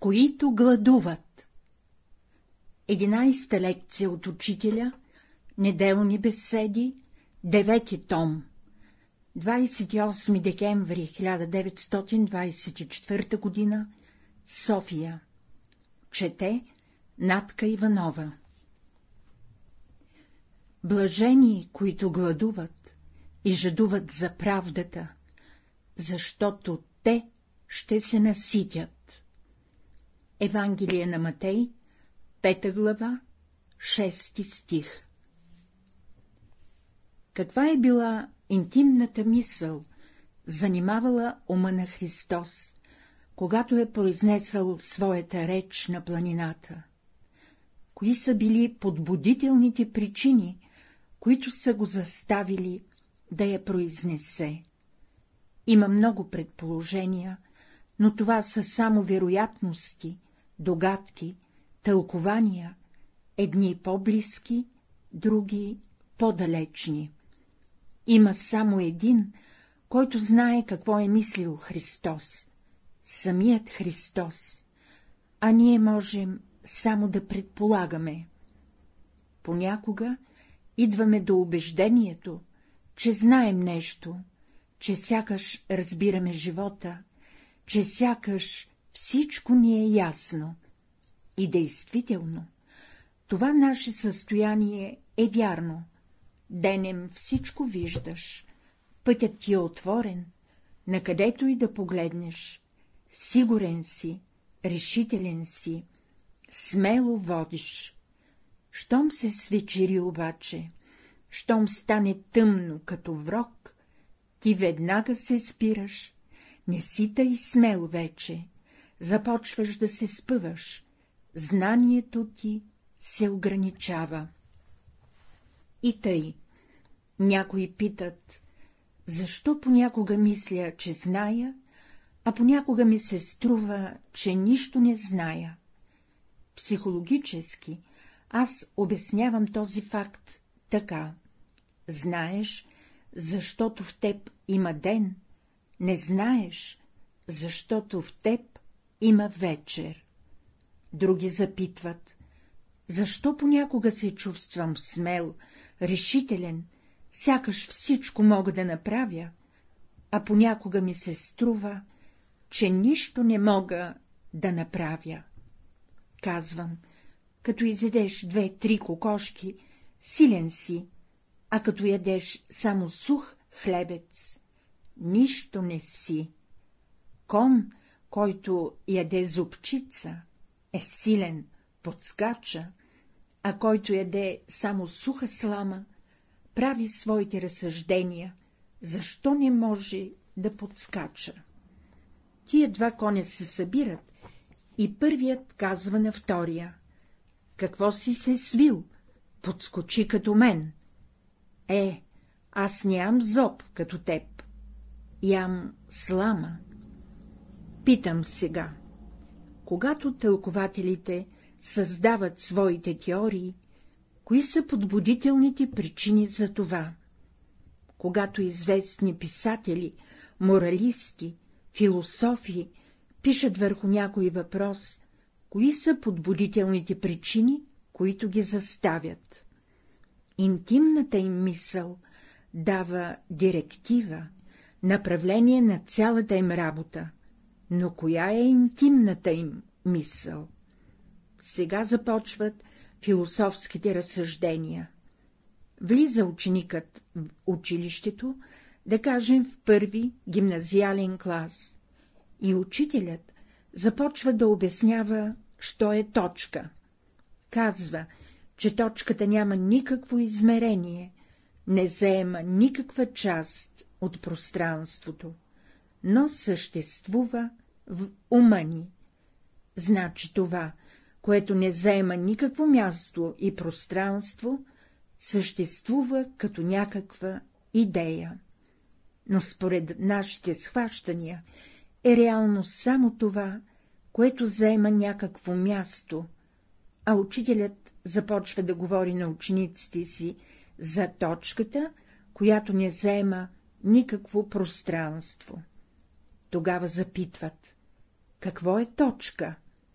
които гладуват. 11-та лекция от учителя, неделни беседи, 9 том, 28 декември 1924 г., София. Чете Натка Иванова. Блажени, които гладуват и жадуват за правдата, защото те ще се наситят. Евангелие на Матей, 5 глава, 6 стих. Каква е била интимната мисъл, занимавала ума на Христос, когато е произнесъл своята реч на планината? Кои са били подбудителните причини, които са го заставили да я произнесе? Има много предположения, но това са само вероятности, догадки, тълкования, едни по-близки, други по-далечни. Има само един, който знае какво е мислил Христос, самият Христос, а ние можем само да предполагаме. Понякога идваме до убеждението, че знаем нещо, че сякаш разбираме живота, че сякаш всичко ни е ясно. И действително, това наше състояние е вярно. Денем всичко виждаш, пътят ти е отворен, накъдето и да погледнеш, сигурен си, решителен си, смело водиш. Щом се свечери обаче, щом стане тъмно като врок, ти веднага се спираш, не си тъй смел вече, започваш да се спъваш, знанието ти се ограничава. И тъй, някои питат, защо понякога мисля, че зная, а понякога ми се струва, че нищо не зная. Психологически аз обяснявам този факт така. Знаеш, защото в теб има ден, не знаеш, защото в теб има вечер. Други запитват, защо понякога се чувствам смел, решителен, сякаш всичко мога да направя, а понякога ми се струва, че нищо не мога да направя. Казвам, като изедеш 2-3 кокошки, силен си, а като ядеш само сух хлебец, нищо не си. Кон, който яде зубчица, е силен, подскача, а който яде само суха слама, прави своите разсъждения, защо не може да подскача. Тия два коня се събират и първият казва на втория: какво си се свил, подскочи като мен. Аз нямам зоб като теб, ям слама. Питам сега, когато тълкователите създават своите теории, кои са подбудителните причини за това? Когато известни писатели, моралисти, философи пишат върху някой въпрос, кои са подбудителните причини, които ги заставят? Интимната им мисъл дава директива, направление на цялата им работа, но коя е интимната им мисъл? Сега започват философските разсъждения. Влиза ученикът в училището, да кажем в първи гимназиален клас, и учителят започва да обяснява, що е точка. Казва, че точката няма никакво измерение, не заема никаква част от пространството, но съществува в ума ни. Значи това, което не заема никакво място и пространство, съществува като някаква идея. Но според нашите схващания е реално само това, което заема някакво място, а учителят започва да говори на учениците си за точката, която не заема никакво пространство. Тогава запитват: какво е точка?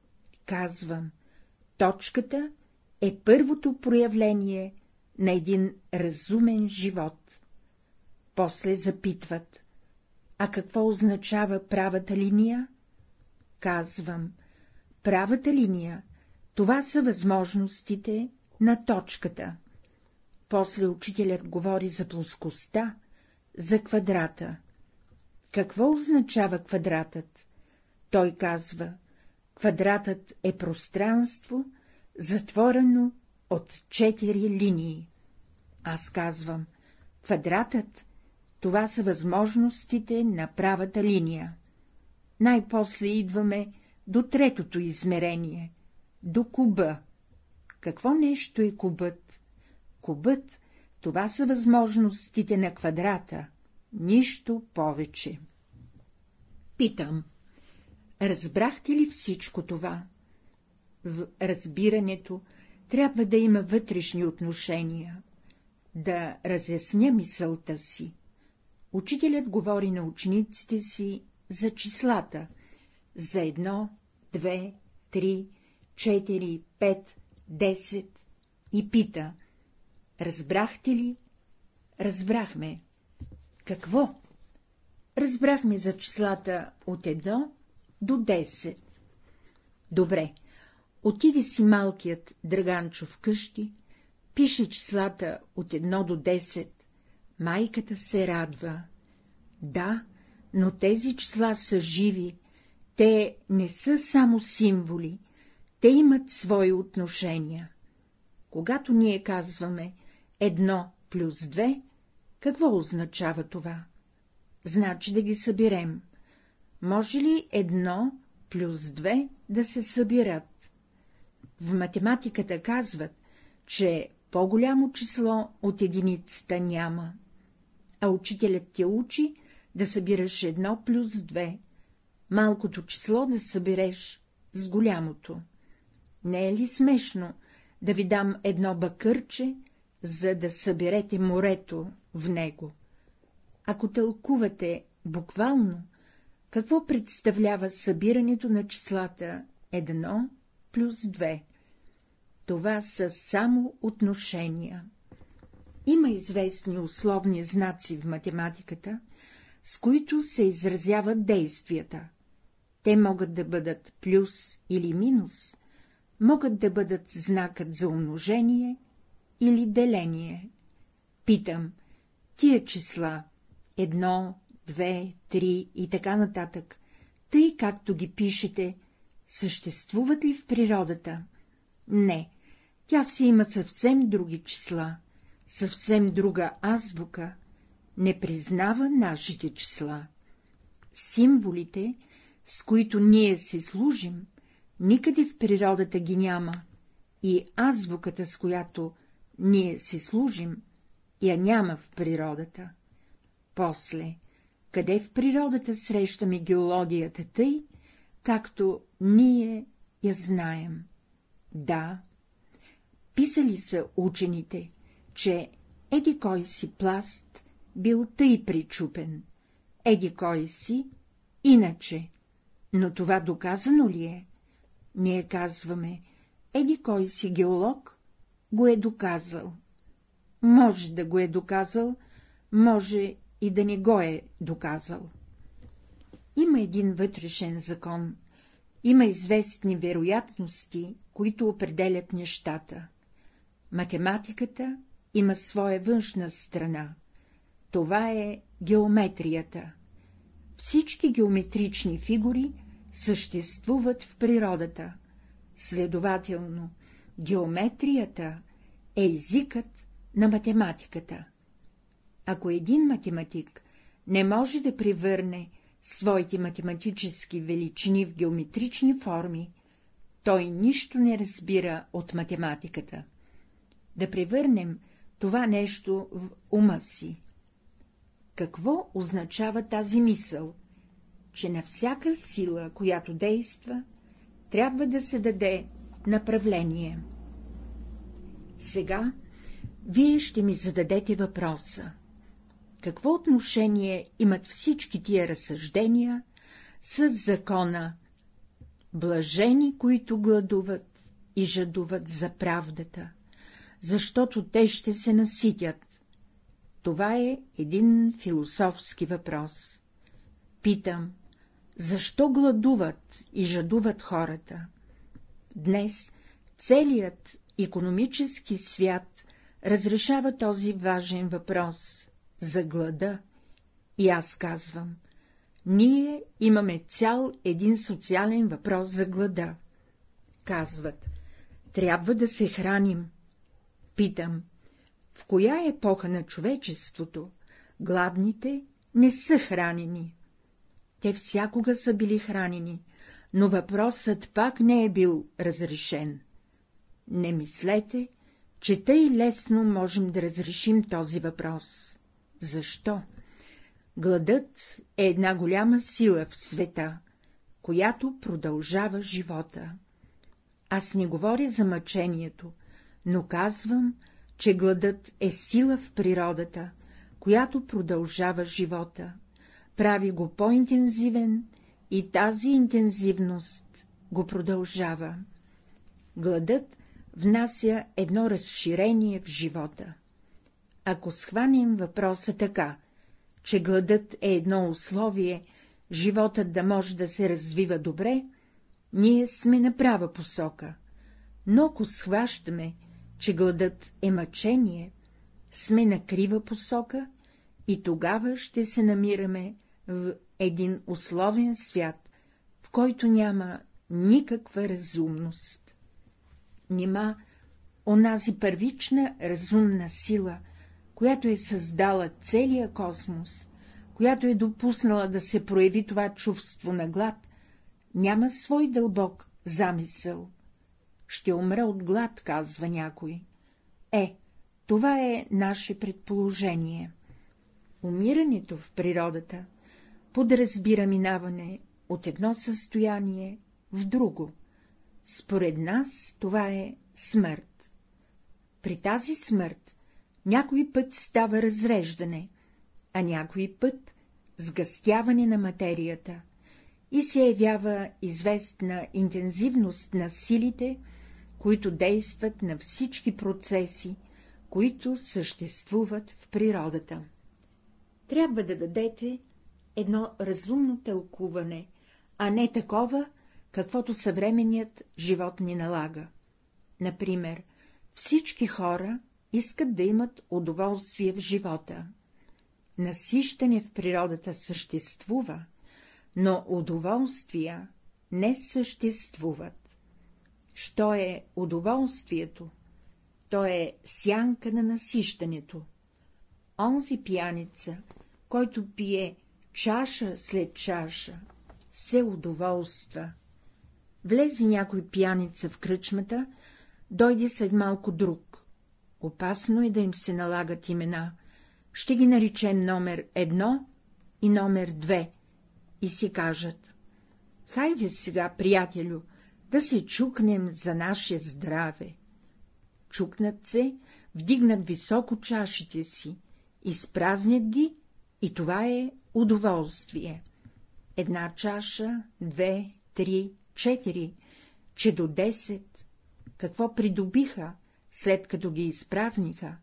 Казвам, точката е първото проявление на един разумен живот. После запитват, а какво означава правата линия? Казвам, правата линия, това са възможностите на точката. После учителят говори за плоскостта, за квадрата. Какво означава квадратът? Той казва, квадратът е пространство, затворено от 4 линии. Аз казвам, квадратът, това са възможностите на правата линия. Най-после идваме до третото измерение, до куба. Какво нещо е кубът? Кубът, това са възможностите на квадрата, нищо повече. Питам, разбрахте ли всичко това? В разбирането трябва да има вътрешни отношения, да разясня мисълта си. Учителят говори на учениците си за числата, за 1, 2, 3, 4, 5, 10 и пита, разбрахте ли? Разбрахме. Какво? Разбрахме за числата от 1 до 10. Добре, отиде си малкият Драганчо вкъщи, пише числата от 1 до 10, майката се радва. Да, но тези числа са живи, те не са само символи, те имат свои отношения. Когато ние казваме 1 плюс 2, какво означава това? Значи да ги съберем. Може ли 1 плюс 2 да се събират? В математиката казват, че по-голямо число от единицата няма, а учителят те учи да събираш 1 плюс 2, малкото число да събереш с голямото. Не е ли смешно да ви дам едно бакърче, за да съберете морето в него? Ако тълкувате буквално, какво представлява събирането на числата 1 плюс 2? Това са само отношения. Има известни условни знаци в математиката, с които се изразяват действията. Те могат да бъдат плюс или минус, могат да бъдат знакът за умножение или деление. Питам, тия числа 1, 2, 3 и така нататък, тъй както ги пишете, съществуват ли в природата? Не, тя си има съвсем други числа, съвсем друга азбука, не признава нашите числа. Символите, с които ние си служим, никъде в природата ги няма, и азбуката, с която ние си служим, я няма в природата. После, къде в природата срещаме геологията тъй, както ние я знаем? Да, писали са учените, че еди кой си пласт бил тъй причупен, еди кой си иначе, но това доказано ли е? Ние казваме, еди кой си геолог го е доказал. Може да го е доказал, може и да не го е доказал. Има един вътрешен закон, има известни вероятности, които определят нещата. Математиката има своя външна страна. Това е геометрията. Всички геометрични фигури съществуват в природата. Следователно, геометрията е езикът на математиката. Ако един математик не може да превърне своите математически величини в геометрични форми, той нищо не разбира от математиката. Да превърнем това нещо в ума си. Какво означава тази мисъл? Че на всяка сила, която действа, трябва да се даде направление. Сега вие ще ми зададете въпроса. Какво отношение имат всички тия разсъждения с закона Блажени, които гладуват и жадуват за правдата, защото те ще се наситят. Това е един философски въпрос. Питам, защо гладуват и жадуват хората? Днес целият икономически свят разрешава този важен въпрос за глада, и аз казвам, ние имаме цял един социален въпрос за глада. Казват, трябва да се храним. Питам, в коя епоха на човечеството гладните не са хранени? Те всякога са били хранени, но въпросът пак не е бил разрешен. Не мислете, че тъй лесно можем да разрешим този въпрос. Защо? Гладът е една голяма сила в света, която продължава живота. Аз не говоря за мъчението, но казвам, че гладът е сила в природата, която продължава живота, прави го по-интензивен и тази интензивност го продължава. Гладът внася едно разширение в живота. Ако схванем въпроса така, че гладът е едно условие животът да може да се развива добре, ние сме на права посока, но ако схващаме, че гладът е мъчение, сме на крива посока и тогава ще се намираме в един условен свят, в който няма никаква разумност. Нима онази първична разумна сила, която е създала целия космос, която е допуснала да се прояви това чувство на глад, няма свой дълбок замисъл. Ще умра от глад, казва някой. Това е наше предположение. Умирането в природата подразбира минаване от едно състояние в друго. Според нас това е смърт. При тази смърт някой път става разреждане, а някой път сгъстяване на материята и се явява известна интензивност на силите, които действат на всички процеси, които съществуват в природата. Трябва да дадете едно разумно тълкуване, а не такова, каквото съвременният живот ни налага. Например, всички хора искат да имат удоволствие в живота. Насищане в природата съществува, но удоволствия не съществуват. Що е удоволствието? То е сянка на насищането. Онзи пияница, който пие чаша след чаша, се удоволства. Влезе някой пияница в кръчмата, дойде след малко друг. Опасно е да им се налагат имена. Ще ги наречем номер 1 и номер 2 и си кажат: хайде сега, приятелю, да се чукнем за наше здраве. Чукнат се, вдигнат високо чашите си, изпразнят ги и това е удоволствие. Една чаша, 2, 3, 4, че до 10. Какво придобиха, след като ги изпразниха?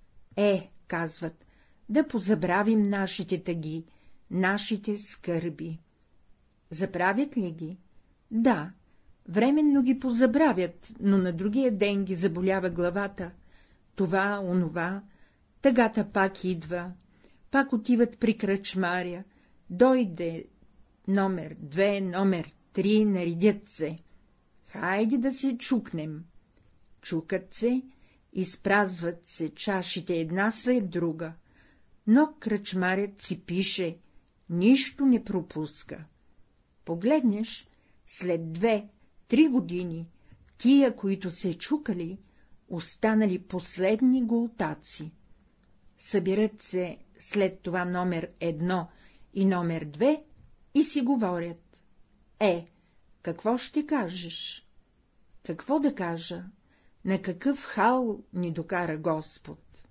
Казват, да позабравим нашите тъги, нашите скърби. Забравят ли ги? Да, временно ги позабравят, но на другия ден ги заболява главата. Това, онова, тъгата пак идва, пак отиват при кръчмаря, дойде номер 2, номер 3, наредят се. Хайде да се чукнем. Чукат се, изпразват се чашите една след друга, но кръчмарят си пише, нищо не пропуска. Погледнеш, след 2-3 години, тия, които се чукали, останали последни голтаци. Събират се след това номер 1 и номер 2 и си говорят. Какво ще кажеш? Какво да кажа? На какъв хал ни докара Господ?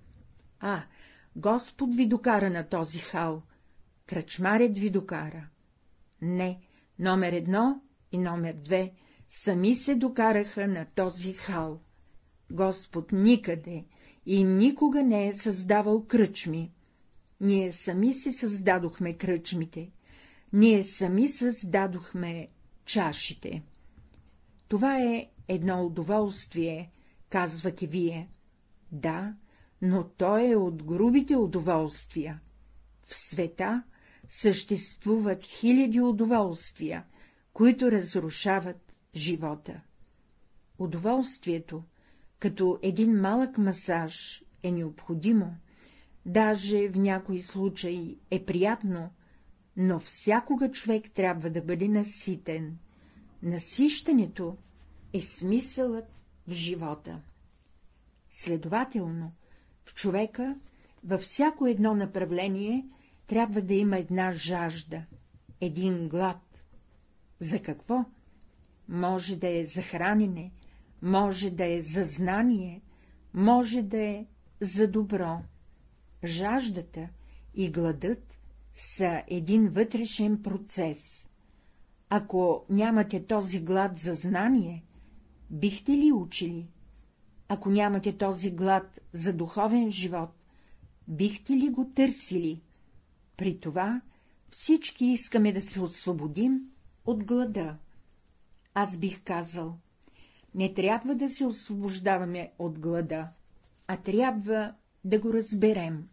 Господ ви докара на този хал, кръчмарят ви докара. Не, номер 1 и номер 2 сами се докараха на този хал. Господ никъде и никога не е създавал кръчми. Ние сами си създадохме кръчмите, ние сами създадохме чашите. Това е едно удоволствие, казвате вие. Да, но то е от грубите удоволствия. В света съществуват хиляди удоволствия, които разрушават живота. Удоволствието, като един малък масаж, е необходимо, даже в някои случаи е приятно, но всякога човек трябва да бъде наситен. Насищането е смисълът в живота. Следователно, в човека във всяко едно направление трябва да има една жажда, един глад. За какво? Може да е за хранене, може да е за знание, може да е за добро. Жаждата и гладът са един вътрешен процес. Ако нямате този глад за знание, бихте ли учили? Ако нямате този глад за духовен живот, бихте ли го търсили? При това всички искаме да се освободим от глада. Аз бих казал, не трябва да се освобождаваме от глада, а трябва да го разберем.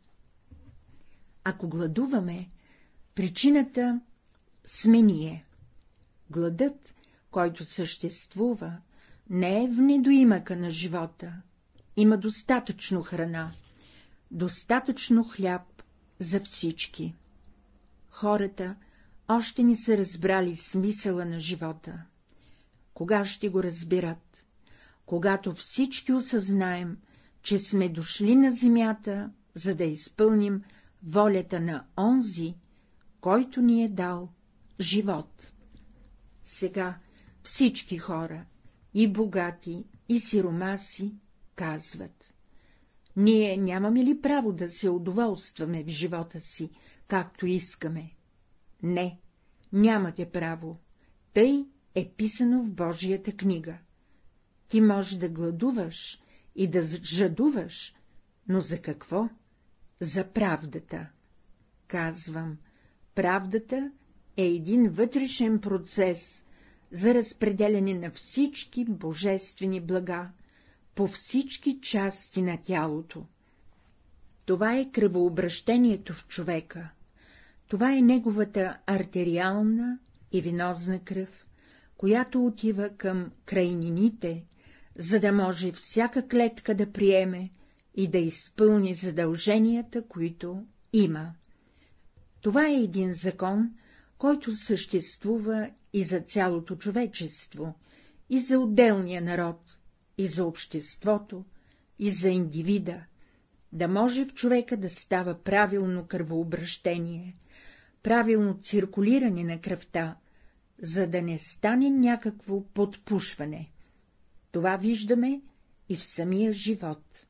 Ако гладуваме, причината сме ние. Гладът, който съществува, не е в недоимъка на живота. Има достатъчно храна, достатъчно хляб за всички. Хората още не са разбрали смисъла на живота. Кога ще го разбират? Когато всички осъзнаем, че сме дошли на земята, за да изпълним волята на онзи, който ни е дал живот. Сега всички хора, и богати, и сиромаси, казват: ние нямаме ли право да се удоволстваме в живота си, както искаме? Не, нямате право. Тъй е писано в Божията книга. Ти можеш да гладуваш и да жадуваш, но за какво? За правдата. Казвам, правдата е един вътрешен процес за разпределяне на всички божествени блага по всички части на тялото. Това е кръвообращението в човека. Това е неговата артериална и венозна кръв, която отива към крайнините, за да може всяка клетка да приеме и да изпълни задълженията, които има. Това е един закон, който съществува и за цялото човечество, и за отделния народ, и за обществото, и за индивида, да може в човека да става правилно кръвообращение, правилно циркулиране на кръвта, за да не стане някакво подпушване. Това виждаме и в самия живот.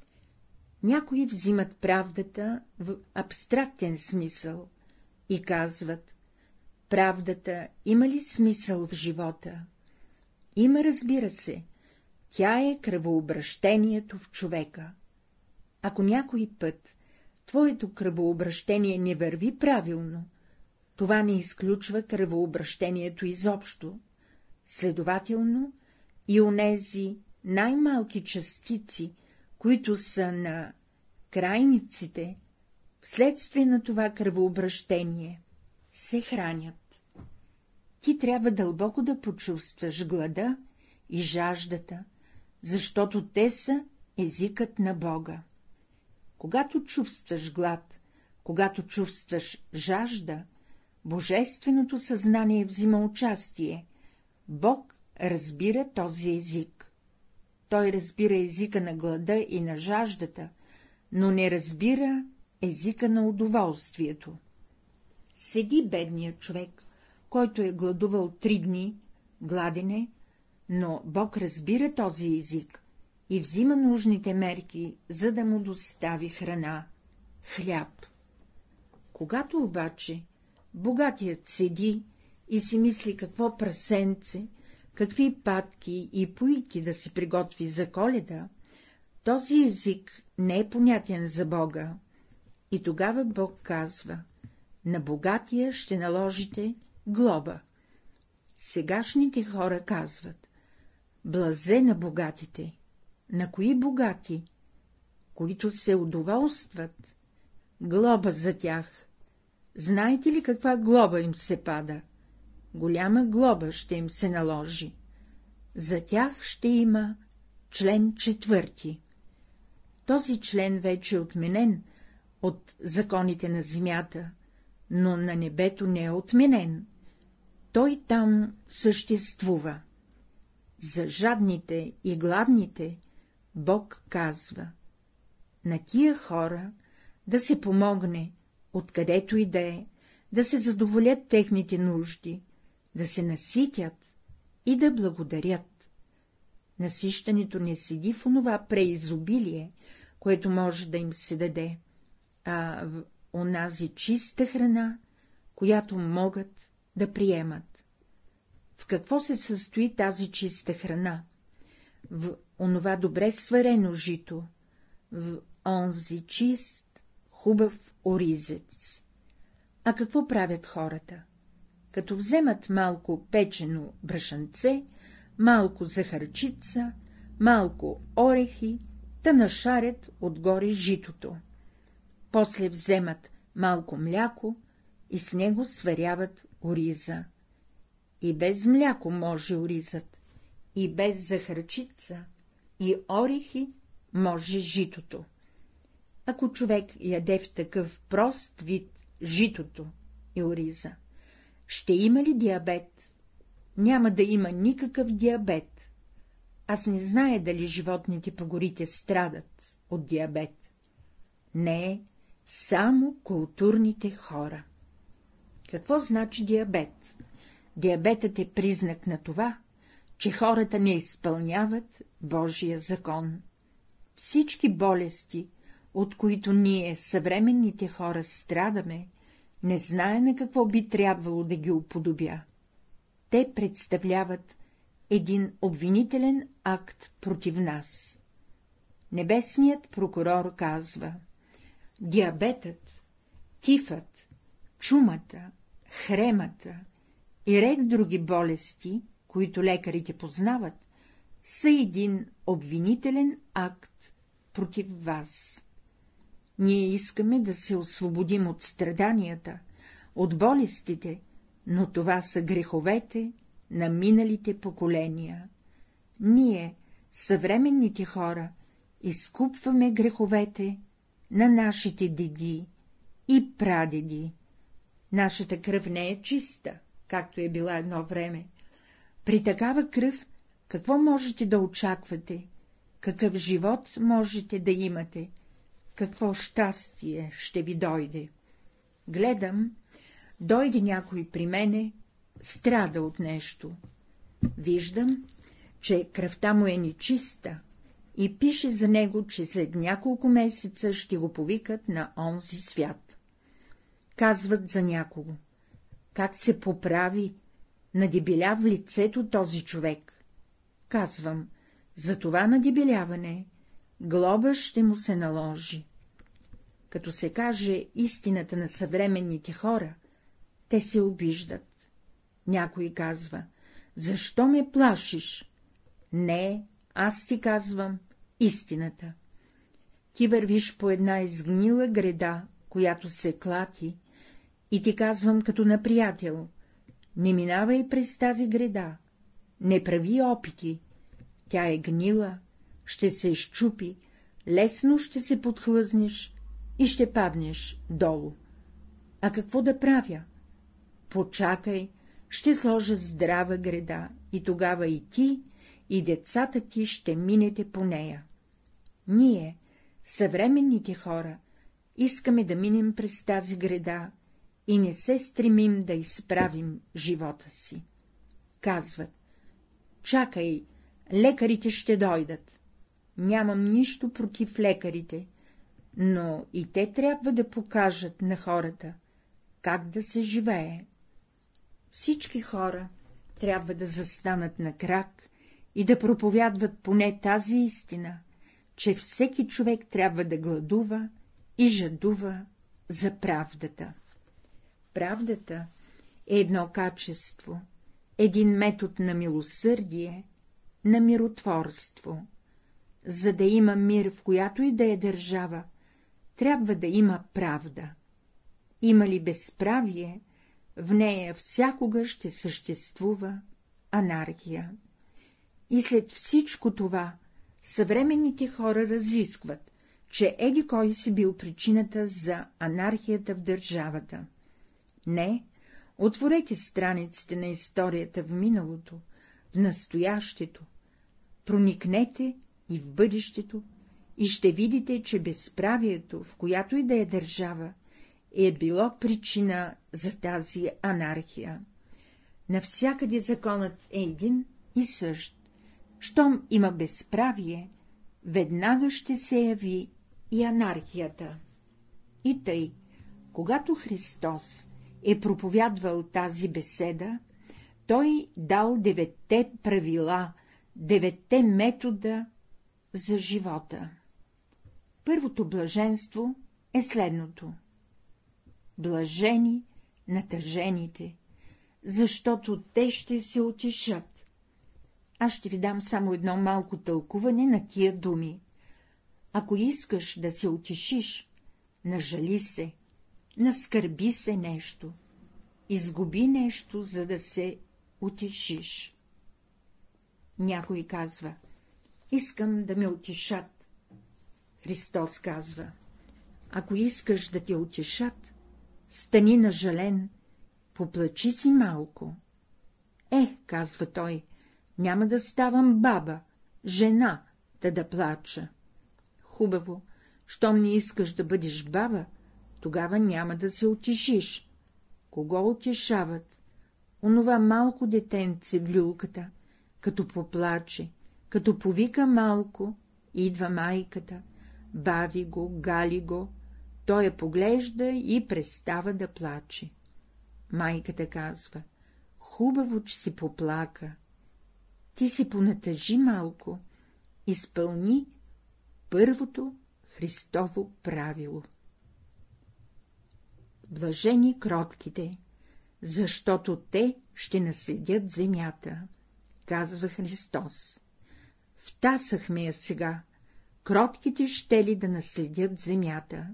Някои взимат правдата в абстрактен смисъл и казват: правдата има ли смисъл в живота? Има, разбира се, тя е кръвообращението в човека. Ако някой път твоето кръвообращение не върви правилно, това не изключва кръвообращението изобщо. Следователно, и онези най-малки частици, които са на крайниците, вследствие на това кръвообращение, се хранят. Ти трябва дълбоко да почувстваш глада и жаждата, защото те са езикът на Бога. Когато чувстваш глад, когато чувстваш жажда, божественото съзнание взима участие. Бог разбира този език. Той разбира езика на глада и на жаждата, но не разбира езика на удоволствието. Седи бедният човек, който е гладувал 3 дни, гладен е, но Бог разбира този език и взима нужните мерки, за да му достави храна, хляб. Когато обаче богатият седи и си мисли какво прасенце, какви патки и пуйки да си приготви за Коледа, този език не е понятен за Бога. И тогава Бог казва: на богатия ще наложите глоба. Сегашните хора казват: блазе на богатите. На кои богати? Които се удоволстват. Глоба за тях. Знаете ли каква глоба им се пада? Голяма глоба ще им се наложи. За тях ще има член 4. Този член вече е отменен от законите на земята, но на небето не е отменен. Той там съществува. За жадните и гладните Бог казва: на тия хора да се помогне, откъдето и да се задоволят техните нужди, да се наситят и да благодарят. Насищането не седи в онова преизобилие, което може да им се даде, а в онази чиста храна, която могат да приемат. В какво се състои тази чиста храна? В онова добре сварено жито, в онзи чист, хубав оризец. А какво правят хората? Като вземат малко печено брашанце, малко захарчица, малко орехи, да нашарят отгоре житото. После вземат малко мляко и с него сваряват ориза. И без мляко може оризът, и без захарчица и орехи може житото. Ако човек яде в такъв прост вид житото и ориза, ще има ли диабет? Няма да има никакъв диабет. Аз не зная дали животните по горите страдат от диабет. Не, само културните хора. Какво значи диабет? Диабетът е признак на това, че хората не изпълняват Божия закон. Всички болести, от които ние, съвременните хора, страдаме, не знаем какво би трябвало да ги уподобя. Те представляват един обвинителен акт против нас. Небесният прокурор казва: диабетът, тифът, чумата, хремата и ред други болести, които лекарите познават, са един обвинителен акт против вас. Ние искаме да се освободим от страданията, от болестите, но това са греховете на миналите поколения. Ние, съвременните хора, изкупваме греховете на нашите деди и прадеди. Нашата кръв не е чиста, както е била едно време. При такава кръв какво можете да очаквате, какъв живот можете да имате, какво щастие ще ви дойде? Гледам, дойде някой при мене, страда от нещо. Виждам, че кръвта му е нечиста и пише за него, че след няколко месеца ще го повикат на онзи свят. Казват за някого: как се поправи, надебеля в лицето този човек. Казвам: за това надебеляване глоба ще му се наложи. Като се каже истината на съвременните хора, те се обиждат. Някой казва: защо ме плашиш? Не, аз ти казвам истината. Ти вървиш по една изгнила греда, която се клати, и ти казвам като на приятел: не минавай през тази греда, не прави опити, тя е гнила, ще се изчупи, лесно ще се подхлъзнеш и ще паднеш долу. А какво да правя? Почакай, ще сложа здрава греда и тогава и ти, и децата ти ще минете по нея. Ние, съвременните хора, искаме да минем през тази греда и не се стремим да изправим живота си. Казват: чакай, лекарите ще дойдат. Нямам нищо против лекарите, но и те трябва да покажат на хората как да се живее. Всички хора трябва да застанат на крак и да проповядват поне тази истина, че всеки човек трябва да гладува и жадува за правдата. Правдата е едно качество, един метод на милосърдие, на миротворство. За да има мир, в която и да е държава, трябва да има правда. Има ли безправие, в нея всякога ще съществува анархия. И след всичко това съвременните хора разискват, че еди кой си бил причината за анархията в държавата. Не, отворете страниците на историята в миналото, в настоящето, проникнете и в бъдещето и ще видите, че безправието, в която и да е държава, е било причина за тази анархия. Навсякъде законът е един и същ. Щом има безправие, веднага ще се яви и анархията. И тъй, когато Христос е проповядвал тази беседа, той дал 9 правила, 9 метода за живота. Първото блаженство е следното: блажени натъжените, защото те ще се утешат. Аз ще ви дам само едно малко тълкуване на тия думи. Ако искаш да се утешиш, нажали се, наскърби се нещо, изгуби нещо, за да се утешиш. Някой казва: искам да ме утешат. Христос казва: ако искаш да те утешат, стани нажален, поплачи си малко. Казва той, няма да ставам баба, жена, да плача. Хубаво, щом не искаш да бъдеш баба, тогава няма да се утешиш. Кого утешават? Онова малко детенце в люлката, като поплаче, като повика малко, идва майката, бави го, гали го, той я поглежда и престава да плаче. Майката казва: хубаво, че си поплака. Ти си понатъжи малко, изпълни първото Христово правило. Блажени кротките, защото те ще наследят земята, казва Христос. Втасахме я сега, кротките ще ли да наследят земята?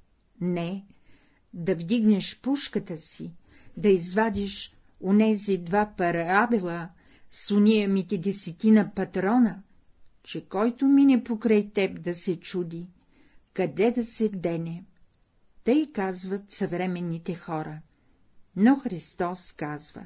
Не, да вдигнеш пушката си, да извадиш онези 2 парабела с униямите 10 патрона, че който мине покрай теб да се чуди, къде да се дене. Тъй казват съвременните хора. Но Христос казва: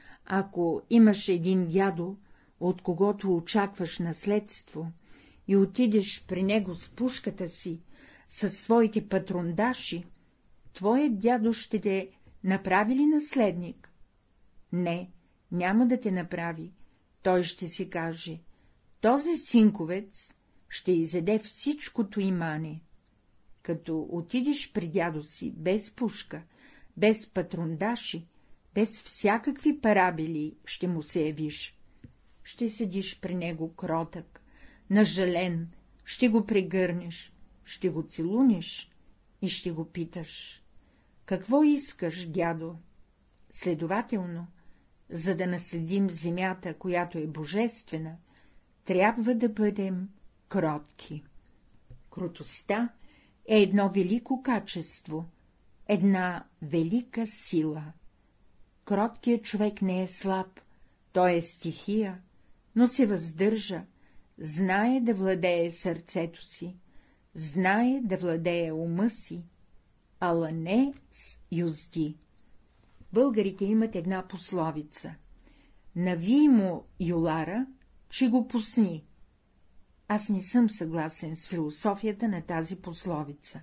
ако имаш един дядо, от когото очакваш наследство, и отидеш при него с пушката си, със своите патрондаши, твоят дядо ще те направи ли наследник? Не, няма да те направи. Той ще си каже: този синковец ще изеде всичкото имане. Като отидеш при дядо си без пушка, без патрондаши, без всякакви парабели, ще му се явиш. Ще седиш при него кротък, нажален, ще го прегърнеш, ще го целунеш и ще го питаш: какво искаш, дядо? Следователно, за да наследим земята, която е божествена, трябва да бъдем кротки. Кротостта е едно велико качество, една велика сила. Кроткият човек не е слаб, той е стихия, но се въздържа, знае да владее сърцето си, знае да владее ума си, ала не с юзди. Българите имат една пословица: навий му юлара, че го пусни. Аз не съм съгласен с философията на тази пословица.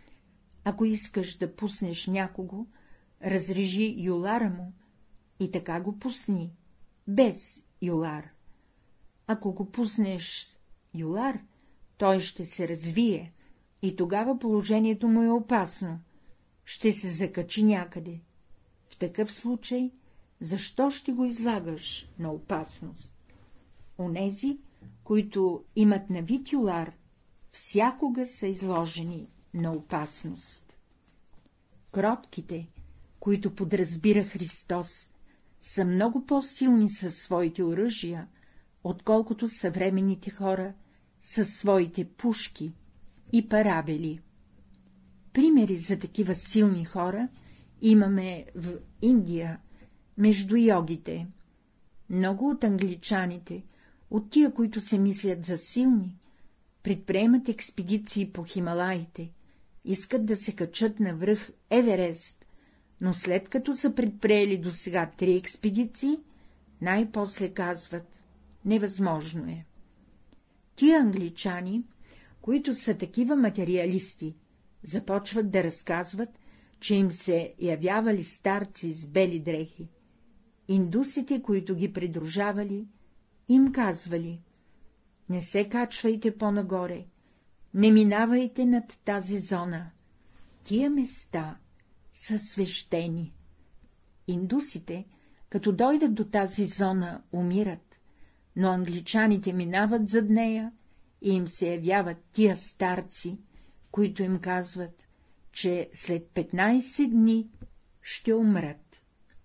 Ако искаш да пуснеш някого, разрежи юлара му и така го пусни, без юлар. Ако го пуснеш с юлар, той ще се развие и тогава положението му е опасно, ще се закачи някъде. В такъв случай защо ще го излагаш на опасност? Онези, които имат навит юлар, всякога са изложени на опасност. Кротките, които подразбира Христос, са много по-силни със своите оръжия, отколкото съвременните хора със своите пушки и парабели. Примери за такива силни хора имаме в Индия, между йогите. Много от англичаните, от тия, които се мислят за силни, предприемат експедиции по Хималаите, искат да се качат на връх Еверест, но след като са предприели досега 3 експедиции, най-после казват — невъзможно е. Тия англичани, които са такива материалисти, започват да разказват, че им се явявали старци с бели дрехи. Индусите, които ги придружавали, им казвали — не се качвайте по-нагоре, не минавайте над тази зона, тия места са свещени. Индусите, като дойдат до тази зона, умират, но англичаните минават зад нея и им се явяват тия старци, които им казват, че след 15 дни ще умрат.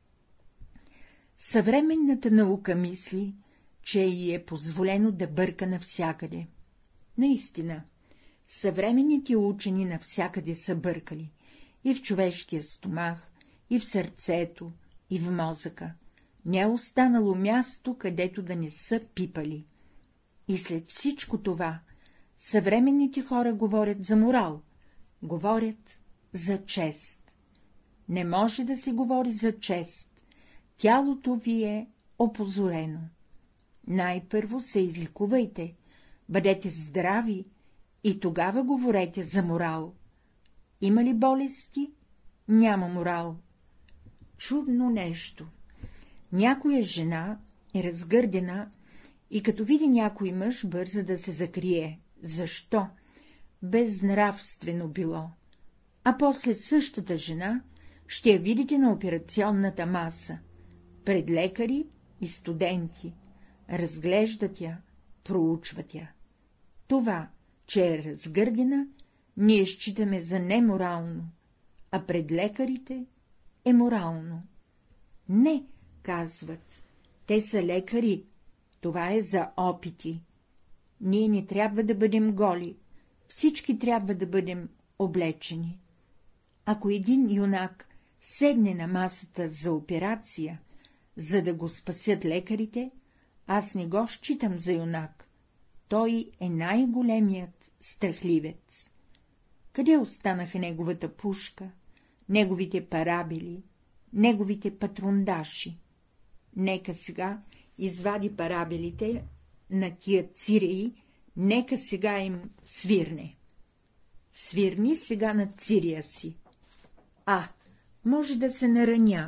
Съвременната наука мисли, че й е позволено да бърка навсякъде. Наистина, съвременните учени навсякъде са бъркали, и в човешкия стомах, и в сърцето, и в мозъка. Не е останало място, където да не са пипали. И след всичко това, съвременните хора говорят за морал, говорят за чест. Не може да се говори за чест, тялото ви е опозорено. Най-първо се излекувайте, бъдете здрави и тогава говорете за морал. Има ли болести? Няма морал. Чудно нещо. Някоя жена е разгърдена и като види някой мъж, бърза да се закрие. Защо? Безнравствено било. А после същата жена ще я видите на операционната маса, пред лекари и студенти, разглеждат я, проучват я. Това, че е разгърдена, ние считаме за неморално, а пред лекарите е морално. Не, казват, те са лекари, това е за опити. Ние не трябва да бъдем голи, всички трябва да бъдем облечени. Ако един юнак седне на масата за операция, за да го спасят лекарите, аз не го считам за юнак. Той е най-големият страхливец. Къде останаха неговата пушка, неговите парабели, неговите патрундаши? Нека сега извади парабелите на тия циреи, нека сега им свирне. Свирни сега на цирия си. Може да се нараня.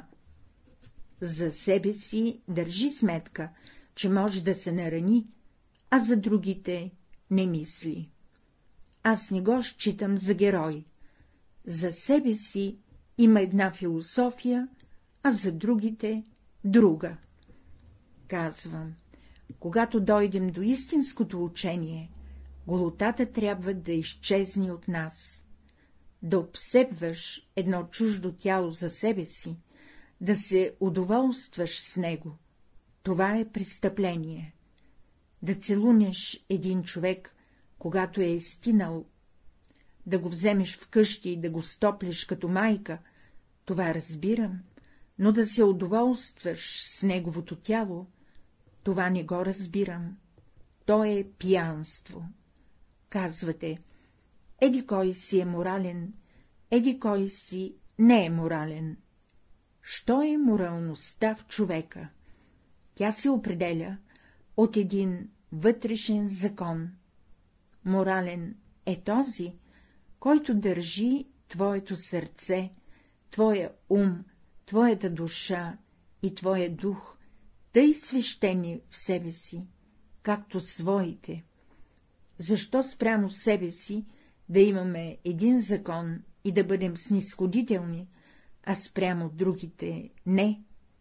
За себе си държи сметка, че може да се нарани, а за другите не мисли. Аз не го считам за герой. За себе си има една философия, а за другите друга. Казвам, когато дойдем до истинското учение, голотата трябва да изчезне от нас. Да обсебваш едно чуждо тяло за себе си, да се удоволстваш с него, това е престъпление. Да целунеш един човек, когато е стинал, да го вземеш вкъщи и да го стоплиш като майка, това разбирам, но да се удоволстваш с неговото тяло, това не го разбирам. То е пиянство. Казвате, еди кой си е морален, еди кой си не е морален. Що е моралността в човека? Тя се определя от един вътрешен закон. Морален е този, който държи твоето сърце, твоя ум, твоята душа и твоя дух, тъй свещени в себе си, както своите. Защо спрямо себе си да имаме един закон и да бъдем снизходителни, а спрямо другите не?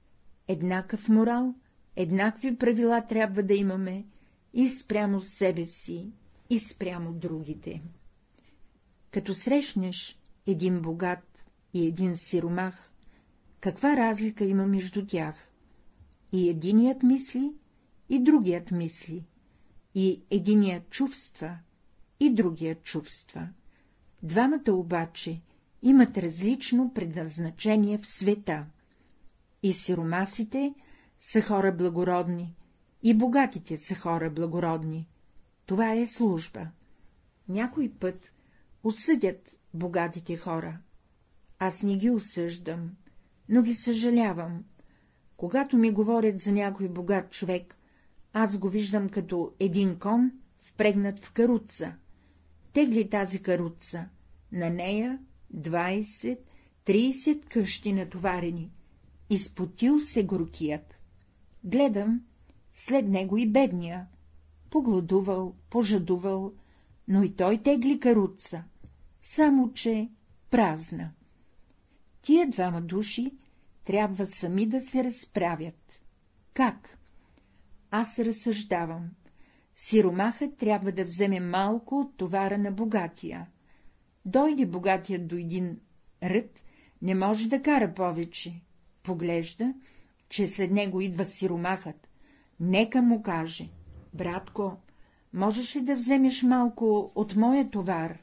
еднакъв морал, еднакви правила трябва да имаме и спрямо себе си, и спрямо другите. Като срещнеш един богат и един сиромах, каква разлика има между тях? И единият мисли, и другият мисли, и единият чувства, и другият чувства. Двамата обаче имат различно предназначение в света. И сиромасите са хора благородни, и богатите са хора благородни. Това е служба. Някой път осъдят богатите хора. Аз не ги осъждам, но ги съжалявам. Когато ми говорят за някой богат човек, аз го виждам като един кон, впрегнат в каруца. Тегли тази каруца, на нея 20-30 къщи натоварени. Изпотил се горкият. Гледам, след него и бедния. Погладувал, пожадувал, но и той тегли каруца, само че празна. Тия двама души трябва сами да се разправят. Как? Аз разсъждавам. Сиромахът трябва да вземе малко от товара на богатия. Дойде богатият до един ред, не може да кара повече. Поглежда, че след него идва сиромахът. Нека му каже: братко, можеш ли да вземеш малко от моя товар?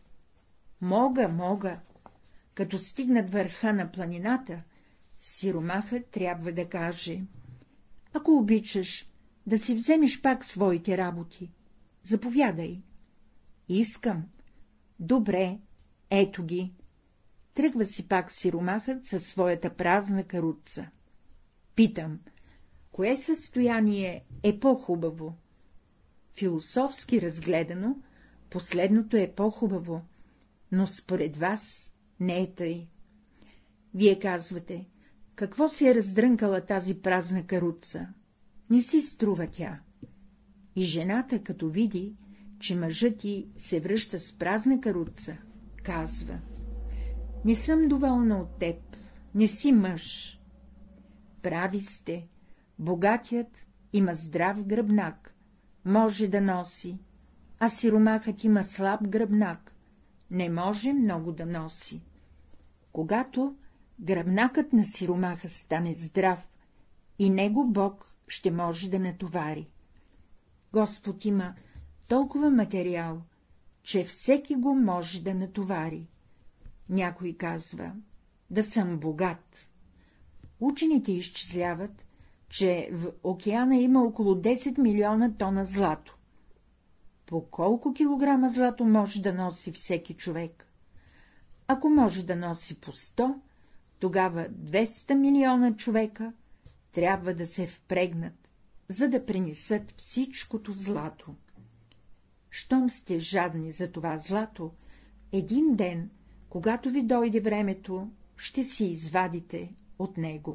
Мога. Като стигнат върха на планината, сиромахът трябва да каже: ако обичаш да си вземеш пак своите работи, заповядай. Искам. Добре, ето ги. Тръгва си пак сиромахът със своята празна каруца. Питам, кое състояние е по-хубаво? Философски разгледано, последното е по-хубаво, но според вас не е тъй. Вие казвате, какво си е раздрънкала тази празна каруца? Не си струва тя. И жената, като види, че мъжът ти се връща с празна каруца, казва: не съм доволна от теб, не си мъж. Прави сте, богатият има здрав гръбнак, може да носи, а сиромахът има слаб гръбнак, не може много да носи. Когато гръбнакът на сиромаха стане здрав, и него Бог ще може да натовари. Господ има толкова материал, че всеки го може да натовари. Някой казва: да съм богат. Учените изчисляват, че в океана има около 10 милиона тона злато. По колко килограма злато може да носи всеки човек? Ако може да носи по 100, тогава 200 милиона човека трябва да се впрегнат, за да принесат всичкото злато. Щом сте жадни за това злато, един ден, когато ви дойде времето, ще си извадите от него.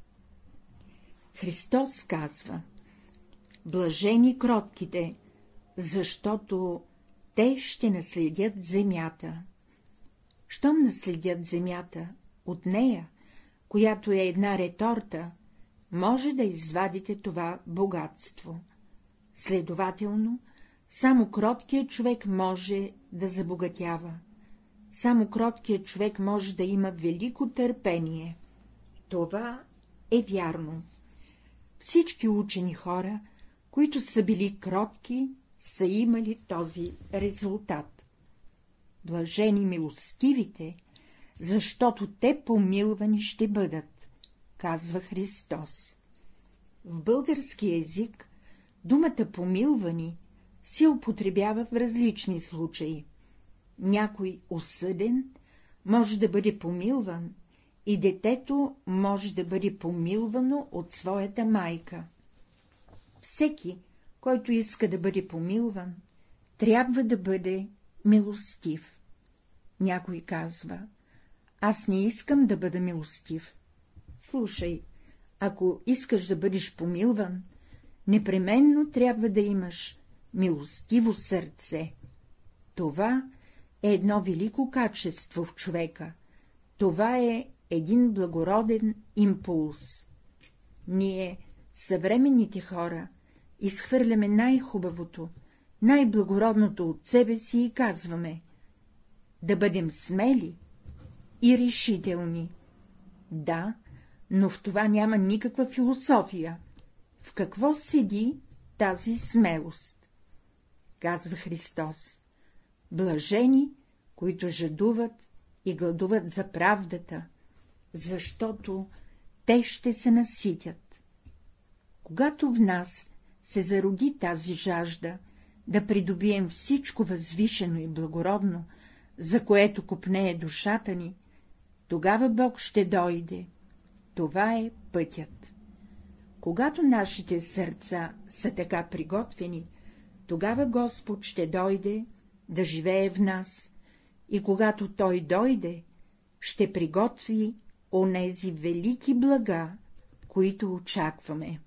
Христос казва: блажени кротките, защото те ще наследят земята. Щом наследят земята, от нея, която е една реторта, може да извадите това богатство. Следователно, само кроткият човек може да забогатява. Само кроткият човек може да има велико търпение. Това е вярно. Всички учени хора, които са били кротки, са имали този резултат. Блажени милостивите, защото те помилвани ще бъдат, казва Христос. В български език думата помилвани се употребява в различни случаи. Някой осъден може да бъде помилван и детето може да бъде помилвано от своята майка. Всеки, който иска да бъде помилван, трябва да бъде милостив. Някой казва: аз не искам да бъда милостив. Слушай, ако искаш да бъдеш помилван, непременно трябва да имаш милостиво сърце. Това е едно велико качество в човека, това е един благороден импулс. Ние, съвременните хора, изхвърляме най-хубавото, най-благородното от себе си и казваме: да бъдем смели и решителни. Да, но в това няма никаква философия. В какво седи тази смелост? Казва Христос: блажени, които жадуват и гладуват за правдата, защото те ще се наситят. Когато в нас се зароди тази жажда да придобием всичко възвишено и благородно, за което копнее душата ни, тогава Бог ще дойде. Това е пътят. Когато нашите сърца са така приготвени, тогава Господ ще дойде да живее в нас, и когато Той дойде, ще приготви онези велики блага, които очакваме.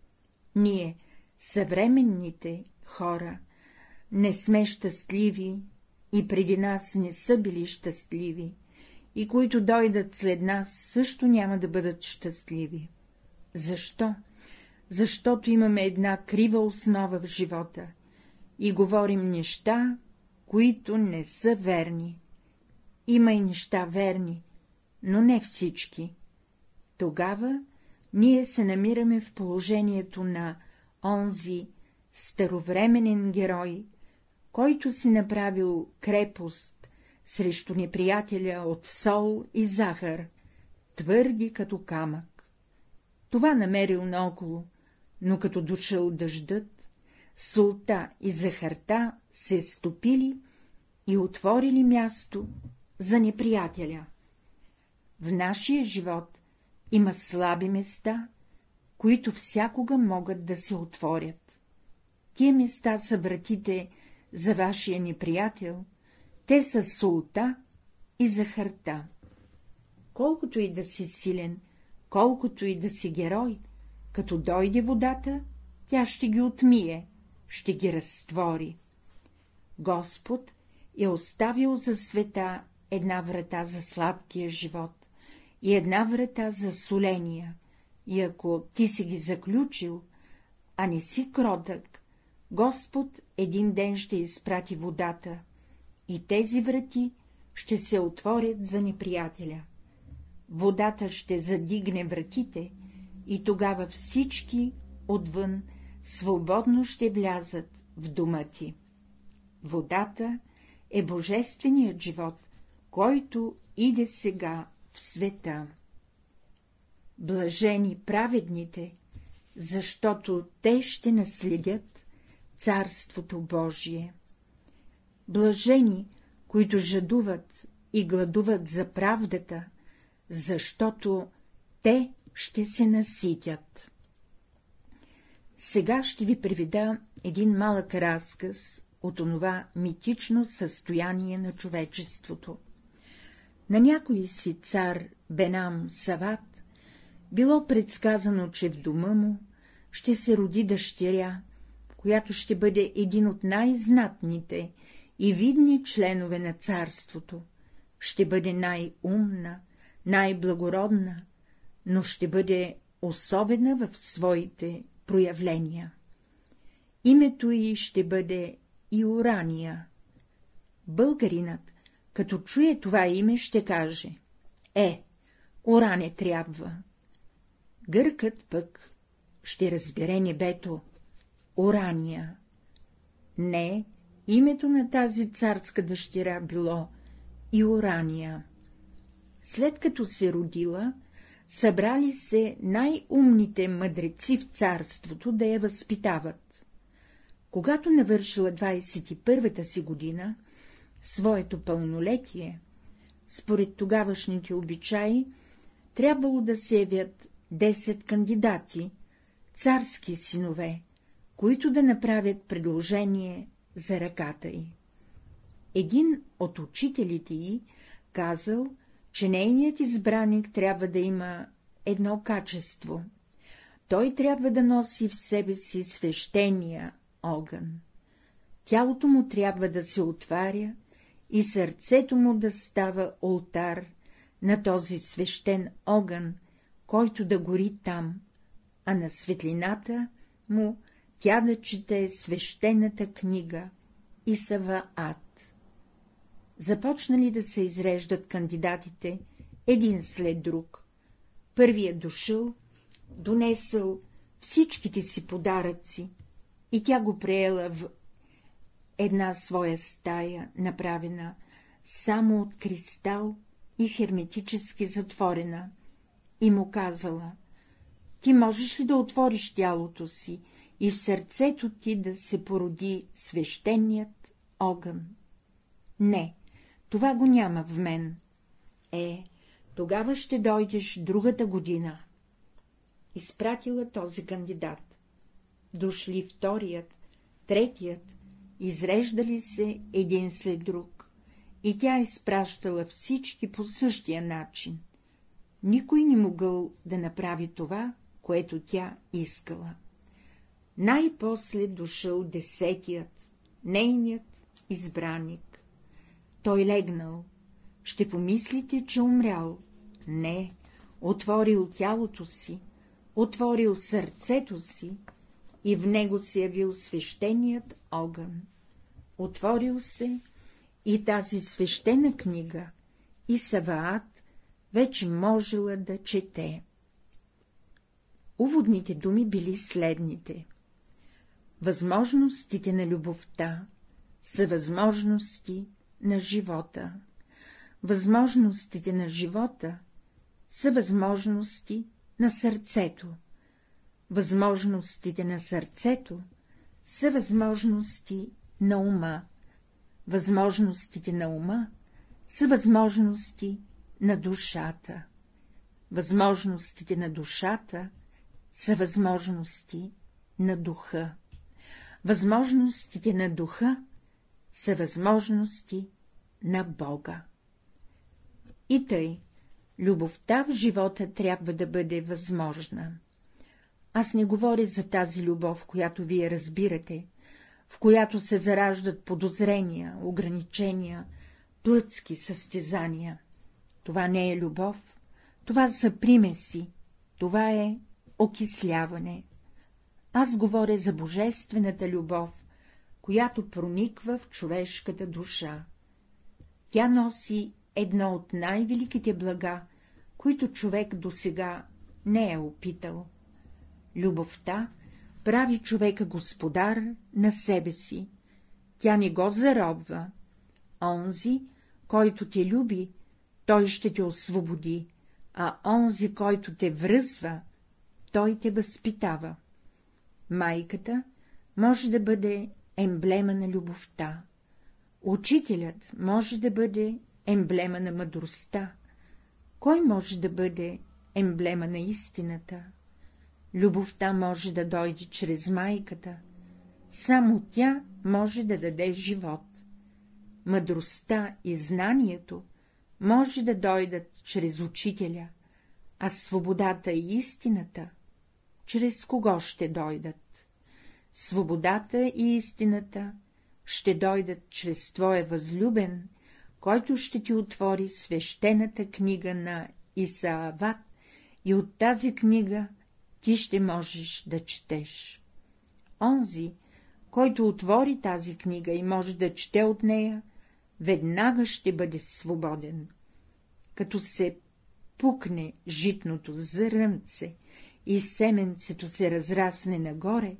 Ние, съвременните хора, не сме щастливи и преди нас не са били щастливи, и които дойдат след нас също няма да бъдат щастливи. Защо? Защото имаме една крива основа в живота и говорим неща, които не са верни. Има и неща верни, но не всички. Тогава ние се намираме в положението на онзи старовременен герой, който си направил крепост срещу неприятеля от сол и захар, твърди като камък. Това намерил наоколо, но като дошъл дъждът, солта и захарта се стопили и отворили място за неприятеля. В нашия живот има слаби места, които всякога могат да се отворят. Тия места са вратите за вашия неприятел, те са солта и захарта. Колкото и да си силен, колкото и да си герой, като дойде водата, тя ще ги отмие, ще ги разтвори. Господ е оставил за света една врата за сладкия живот и една врата за соления, и ако ти си ги заключил, а не си кротък, Господ един ден ще изпрати водата, и тези врати ще се отворят за неприятеля. Водата ще задигне вратите, и тогава всички отвън свободно ще влязат в дома ти. Водата е божественият живот, който иде сега в света. Блажени праведните, защото те ще наследят Царството Божие. Блажени, които жадуват и гладуват за правдата, защото те ще се наситят. Сега ще ви приведа един малък разказ от онова митично състояние на човечеството. На някой си цар Бенам Сават било предсказано, че в дома му ще се роди дъщеря, която ще бъде един от най-знатните и видни членове на царството, ще бъде най-умна, най-благородна, но ще бъде особена в своите проявления. Името й ще бъде Иорания. Българинът, като чуе това име, ще каже: Оране трябва. Гъркът пък ще разбере небето: Орания. Не, името на тази царска дъщеря било Иорания. След като се родила, събрали се най-умните мъдреци в царството да я възпитават. Когато навършила 21-та си година, своето пълнолетие, според тогавашните обичаи, трябвало да се явят 10 кандидати, царски синове, които да направят предложение за ръката й. Един от учителите й казал, че нейният избраник трябва да има едно качество. Той трябва да носи в себе си свещения огън. Тялото му трябва да се отваря и сърцето му да става олтар на този свещен огън, който да гори там, а на светлината му тя да чете свещената книга Исаваат. Започнали да се изреждат кандидатите един след друг. Първият дошъл, донесъл всичките си подаръци и тя го приела в една своя стая, направена само от кристал и херметически затворена, и му казала: ти можеш ли да отвориш тялото си и в сърцето ти да се породи свещеният огън? Не, това го няма в мен. Тогава ще дойдеш другата година. Изпратила този кандидат. Дошли вторият, третият, изреждали се един след друг, и тя изпращала всички по същия начин. Никой не могъл да направи това, което тя искала. Най-после дошъл десетият, нейният избраник. Той легнал. Ще помислите, че умрял. Не, отворил тялото си, отворил сърцето си и в него се явил свещеният огън. Отворил се и тази свещена книга Исаваат вече можела да чете. Уводните думи били следните. Възможностите на любовта са възможности на живота. Възможностите на живота са възможности на сърцето. Възможностите на сърцето са възможности на ума. Възможностите на ума са възможности на душата. Възможностите на душата са възможности на духа. Възможностите на духа са възможности на Бога. И тъй, любовта в живота трябва да бъде възможна. Аз не говоря за тази любов, която вие разбирате, в която се зараждат подозрения, ограничения, плътски състезания. Това не е любов, това са примеси, това е окисляване. Аз говоря за божествената любов, която прониква в човешката душа. Тя носи едно от най-великите блага, които човек досега не е опитал. Любовта прави човека господар на себе си. Тя не го заробва. Онзи, който те люби, той ще те освободи, а онзи, който те връзва, той те възпитава. Майката може да бъде емблема на любовта. Учителят може да бъде емблема на мъдростта. Кой може да бъде емблема на истината? Любовта може да дойде чрез майката. Само тя може да даде живот. Мъдростта и знанието може да дойдат чрез учителя, а свободата и истината чрез кого ще дойдат? Свободата и истината ще дойдат чрез твоя възлюбен, който ще ти отвори свещената книга на Исаваат, и от тази книга ти ще можеш да четеш. Онзи, който отвори тази книга и може да чете от нея, веднага ще бъде свободен. Като се пукне житното зрънце и семенцето се разрасне нагоре,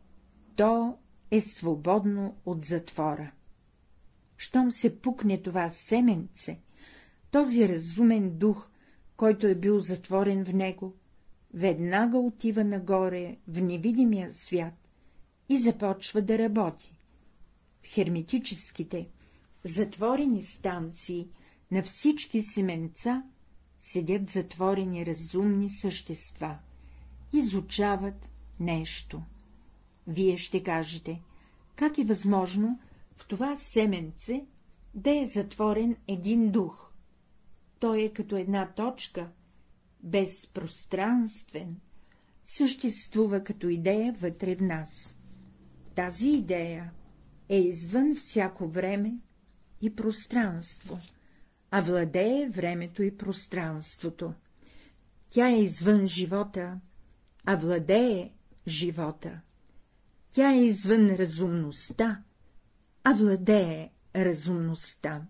то е свободно от затвора. Щом се пукне това семенце, този разумен дух, който е бил затворен в него, веднага отива нагоре в невидимия свят и започва да работи. В херметическите, затворени станции на всички семенца седят затворени разумни същества, изучават нещо. Вие ще кажете, как е възможно в това семенце да е затворен един дух? Той е като една точка, безпространствен, съществува като идея вътре в нас. Тази идея е извън всяко време и пространство, а владее времето и пространството. Тя е извън живота а владее живота. Тя е извън разумността, а владее разумността.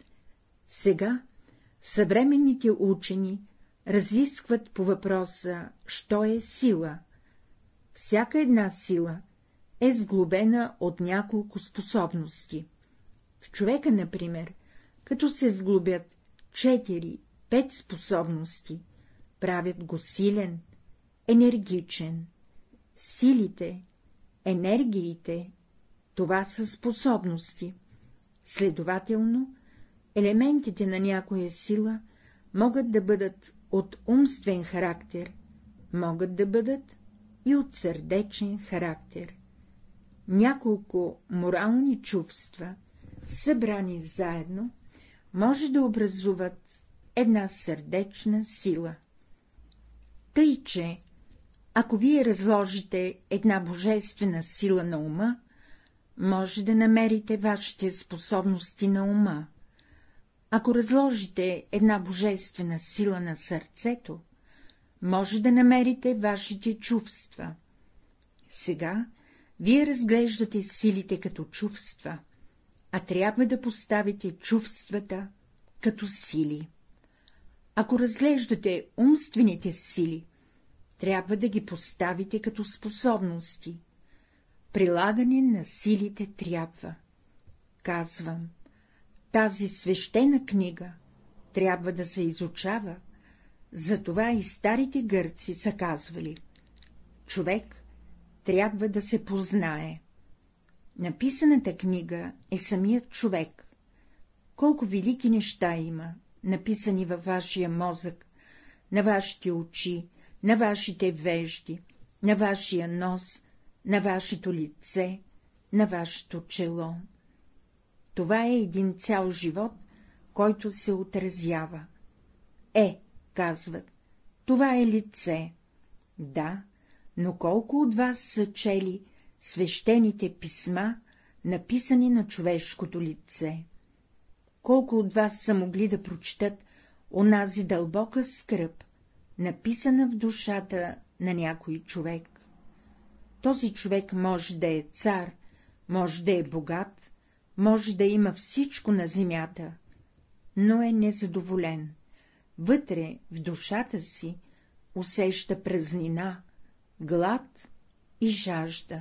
Сега съвременните учени разискват по въпроса, що е сила. Всяка една сила е сглобена от няколко способности. В човека, например, като се сглобят 4-5 способности, правят го силен, енергичен. Силите, енергиите, това са способности. Следователно, елементите на някоя сила могат да бъдат от умствен характер, могат да бъдат и от сърдечен характер. Няколко морални чувства, събрани заедно, може да образуват една сърдечна сила. Тъй, че, ако вие разложите една божествена сила на ума, може да намерите вашите способности на ума. Ако разложите една божествена сила на сърцето, може да намерите вашите чувства. Сега вие разглеждате силите като чувства, а трябва да поставите чувствата като сили. Ако разглеждате умствените сили, трябва да ги поставите като способности. Прилагане на силите трябва. Казвам, тази свещена книга трябва да се изучава, затова и старите гърци са казвали, човек трябва да се познае. Написаната книга е самият човек. Колко велики неща има, написани във вашия мозък, на вашите очи, на вашите вежди, на вашия нос, на вашето лице, на вашето чело. Това е един цял живот, който се отразява. Казват, това е лице. Да, но колко от вас са чели свещените писма, написани на човешкото лице? Колко от вас са могли да прочетат онази дълбока скръб, написана в душата на някой човек? Този човек може да е цар, може да е богат, може да има всичко на земята, но е незадоволен. Вътре, в душата си, усеща празнина, глад и жажда.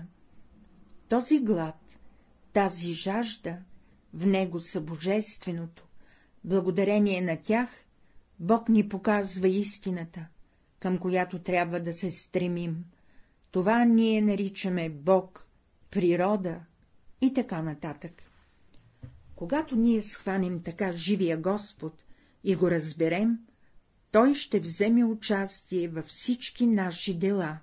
Този глад, тази жажда, в него са божественото. Благодарение на тях Бог ни показва истината, към която трябва да се стремим. Това ние наричаме Бог, природа и така нататък. Когато ние схванем така живия Господ и го разберем, Той ще вземе участие във всички наши дела.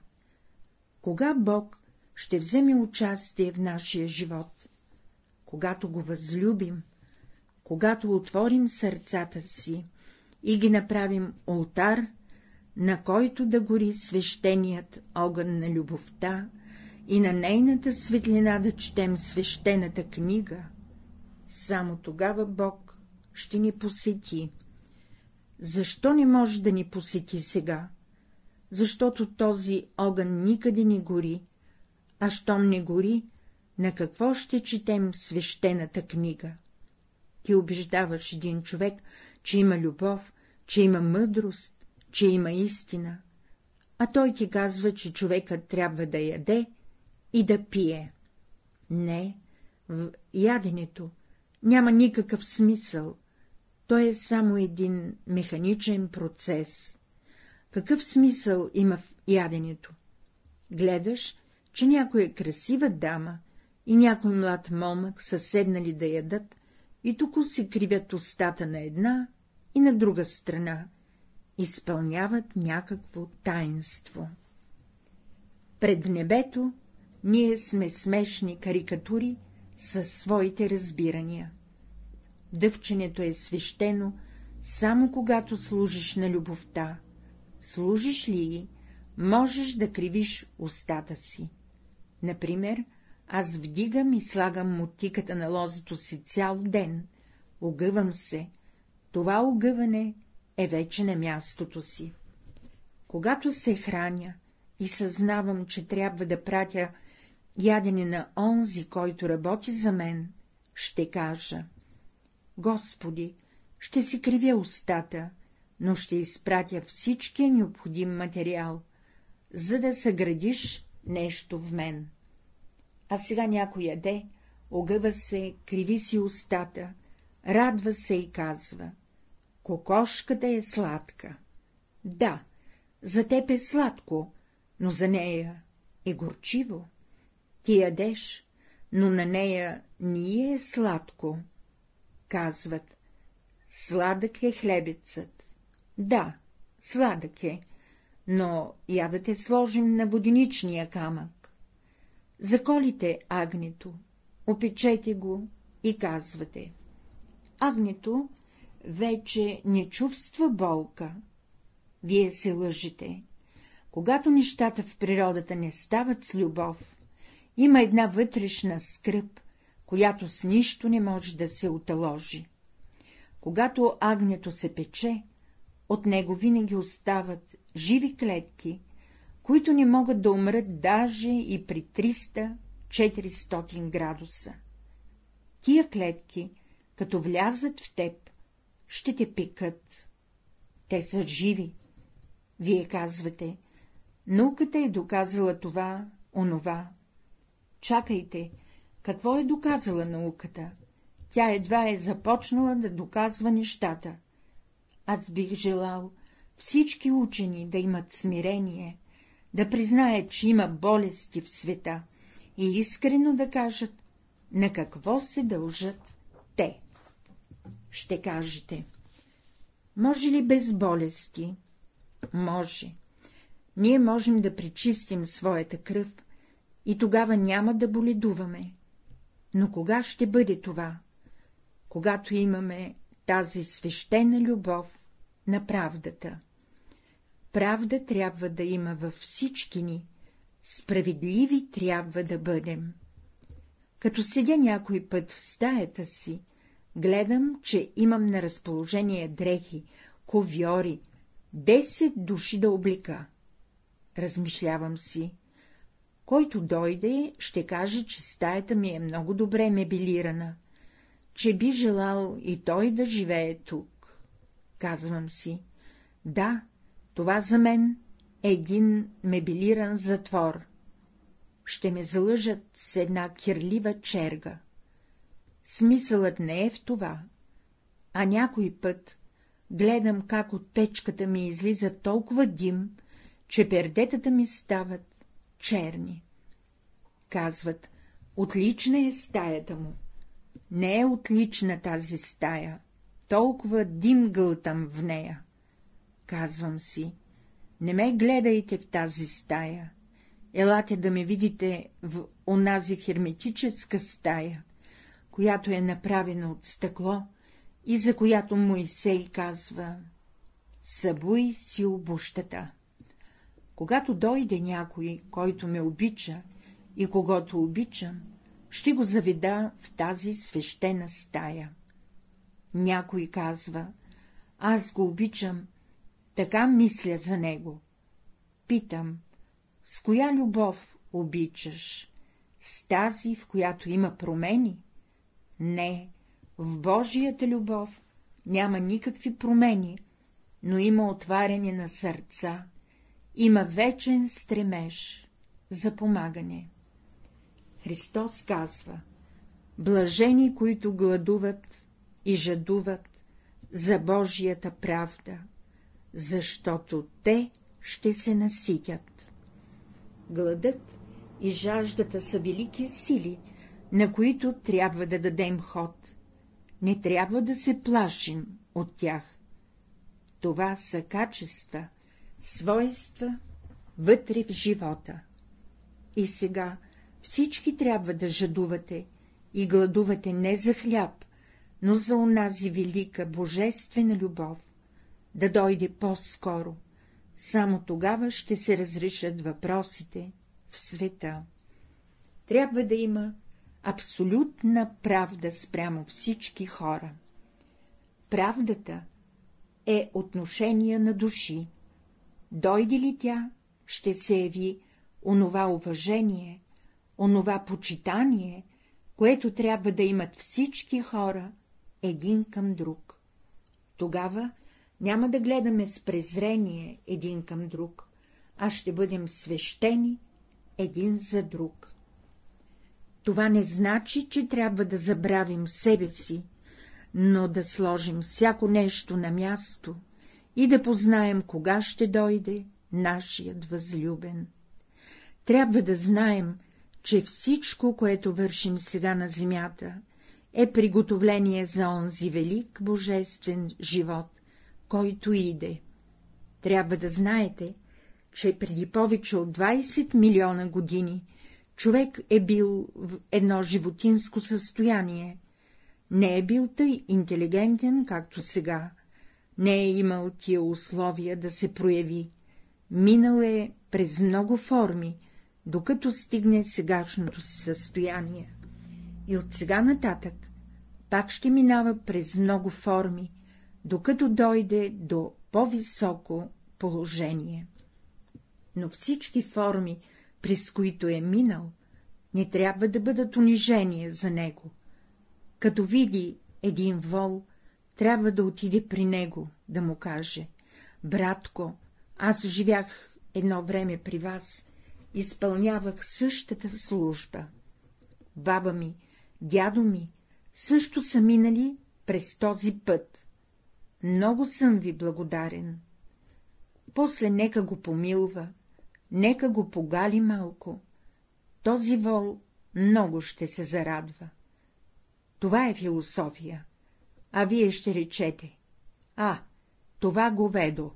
Кога Бог ще вземе участие в нашия живот? Когато го възлюбим, когато отворим сърцата си и ги направим олтар, на който да гори свещеният огън на любовта и на нейната светлина да четем свещената книга, само тогава Бог ще ни посети. Защо не може да ни посети сега? Защото този огън никъде не гори, а щом не гори, на какво ще четем свещената книга? Ти убеждаваш един човек, че има любов, че има мъдрост, че има истина, а той ти казва, че човекът трябва да яде и да пие. Не, в яденето няма никакъв смисъл, то е само един механичен процес. Какъв смисъл има в яденето? Гледаш, че някоя красива дама и някой млад момък са седнали да ядат и тук се кривят устата на една и на друга страна, изпълняват някакво таинство. Пред небето ние сме смешни карикатури със своите разбирания. Дъвченето е свещено само когато служиш на любовта. Служиш ли й, можеш да кривиш устата си. Например, аз вдигам и слагам мотиката на лозето си цял ден, огъвам се, това огъване е вече на мястото си. Когато се храня и съзнавам, че трябва да пратя ядене на онзи, който работи за мен, ще кажа: Господи, ще си кривя устата, но ще изпратя всичкия необходим материал, за да съградиш нещо в мен. А сега някой яде, огъва се, криви си устата, радва се и казва: кокошката е сладка. Да, за теб е сладко, но за нея е горчиво. Ти ядеш, но на нея не е сладко. Казват: сладък е хлебецът. Да, сладък е, но я да те сложим на воденичния камък. Заколите агнето, опечете го и казвате: агнето вече не чувства болка. Вие се лъжете. Когато нещата в природата не стават с любов, има една вътрешна скръб, която с нищо не може да се уталожи. Когато агнето се пече, от него винаги остават живи клетки, които не могат да умрат даже и при 300-400 градуса. Тия клетки, като влязат в теб, ще те пекат. Те са живи. Вие казвате: науката е доказала това, онова. Чакайте, какво е доказала науката? Тя едва е започнала да доказва нещата. Аз бих желал всички учени да имат смирение, да признаят, че има болести в света и искрено да кажат на какво се дължат те. Ще кажете: може ли без болести? Може. Ние можем да пречистим своята кръв и тогава няма да боледуваме. Но кога ще бъде това? Когато имаме тази свещена любов на правдата. Правда трябва да има във всички ни, справедливи трябва да бъдем. Като седя някой път в стаята си, гледам, че имам на разположение дрехи, ковьори, 10 души да облека. Размишлявам си: който дойде, ще каже, че стаята ми е много добре мебелирана, че би желал и той да живее тук. Казвам си: да, това за мен е един мебелиран затвор. Ще ме залъжат с една кирлива черга. Смисълът не е в това, а някой път гледам как от печката ми излиза толкова дим, че пердетата ми стават черни. Казват: отлична е стаята му. Не е отлична тази стая, толкова дим гълтам в нея. Казвам си: не ме гледайте в тази стая, елате да ме видите в онази херметическа стая, която е направена от стъкло и за която Моисей казва: събуй си обущата. Когато дойде някой, който ме обича и когото обичам, ще го заведа в тази свещена стая. Някой казва: аз го обичам, така мисля за него. Питам: с коя любов обичаш? С тази, в която има промени? Не, в Божията любов няма никакви промени, но има отваряне на сърца, има вечен стремеж за помагане. Христос казва: блажени, които гладуват и жадуват за Божията правда, защото те ще се наситят. Гладът и жаждата са велики сили, на които трябва да дадем ход. Не трябва да се плашим от тях. Това са качества, свойства вътре в живота. И сега всички трябва да жадувате и гладувате не за хляб, но за онази велика божествена любов, да дойде по-скоро. Само тогава ще се разрешат въпросите в света. Трябва да има абсолютна правда спрямо всички хора. Правдата е отношение на души. Дойде ли тя, ще се яви онова уважение, онова почитание, което трябва да имат всички хора един към друг. Тогава няма да гледаме с презрение един към друг, а ще бъдем свещени един за друг. Това не значи, че трябва да забравим себе си, но да сложим всяко нещо на място и да познаем, кога ще дойде нашият възлюбен. Трябва да знаем, че всичко, което вършим сега на земята, е приготовление за онзи велик божествен живот, който иде. Трябва да знаете, че преди повече от 20 милиона години човек е бил в едно животинско състояние, не е бил тъй интелигентен, както сега, не е имал тия условия да се прояви, минал е през много форми, докато стигне сегашното си състояние. И от сега нататък пак ще минава през много форми, докато дойде до по-високо положение. Но всички форми, през които е минал, не трябва да бъдат унижение за него. Като види един вол, трябва да отиде при него, да му каже: братко, аз живях едно време при вас, изпълнявах същата служба. Баба ми, дядо ми също са минали през този път. Много съм ви благодарен. После нека го помилва, нека го погали малко. Този вол много ще се зарадва. Това е философия. А вие ще речете: това говедо.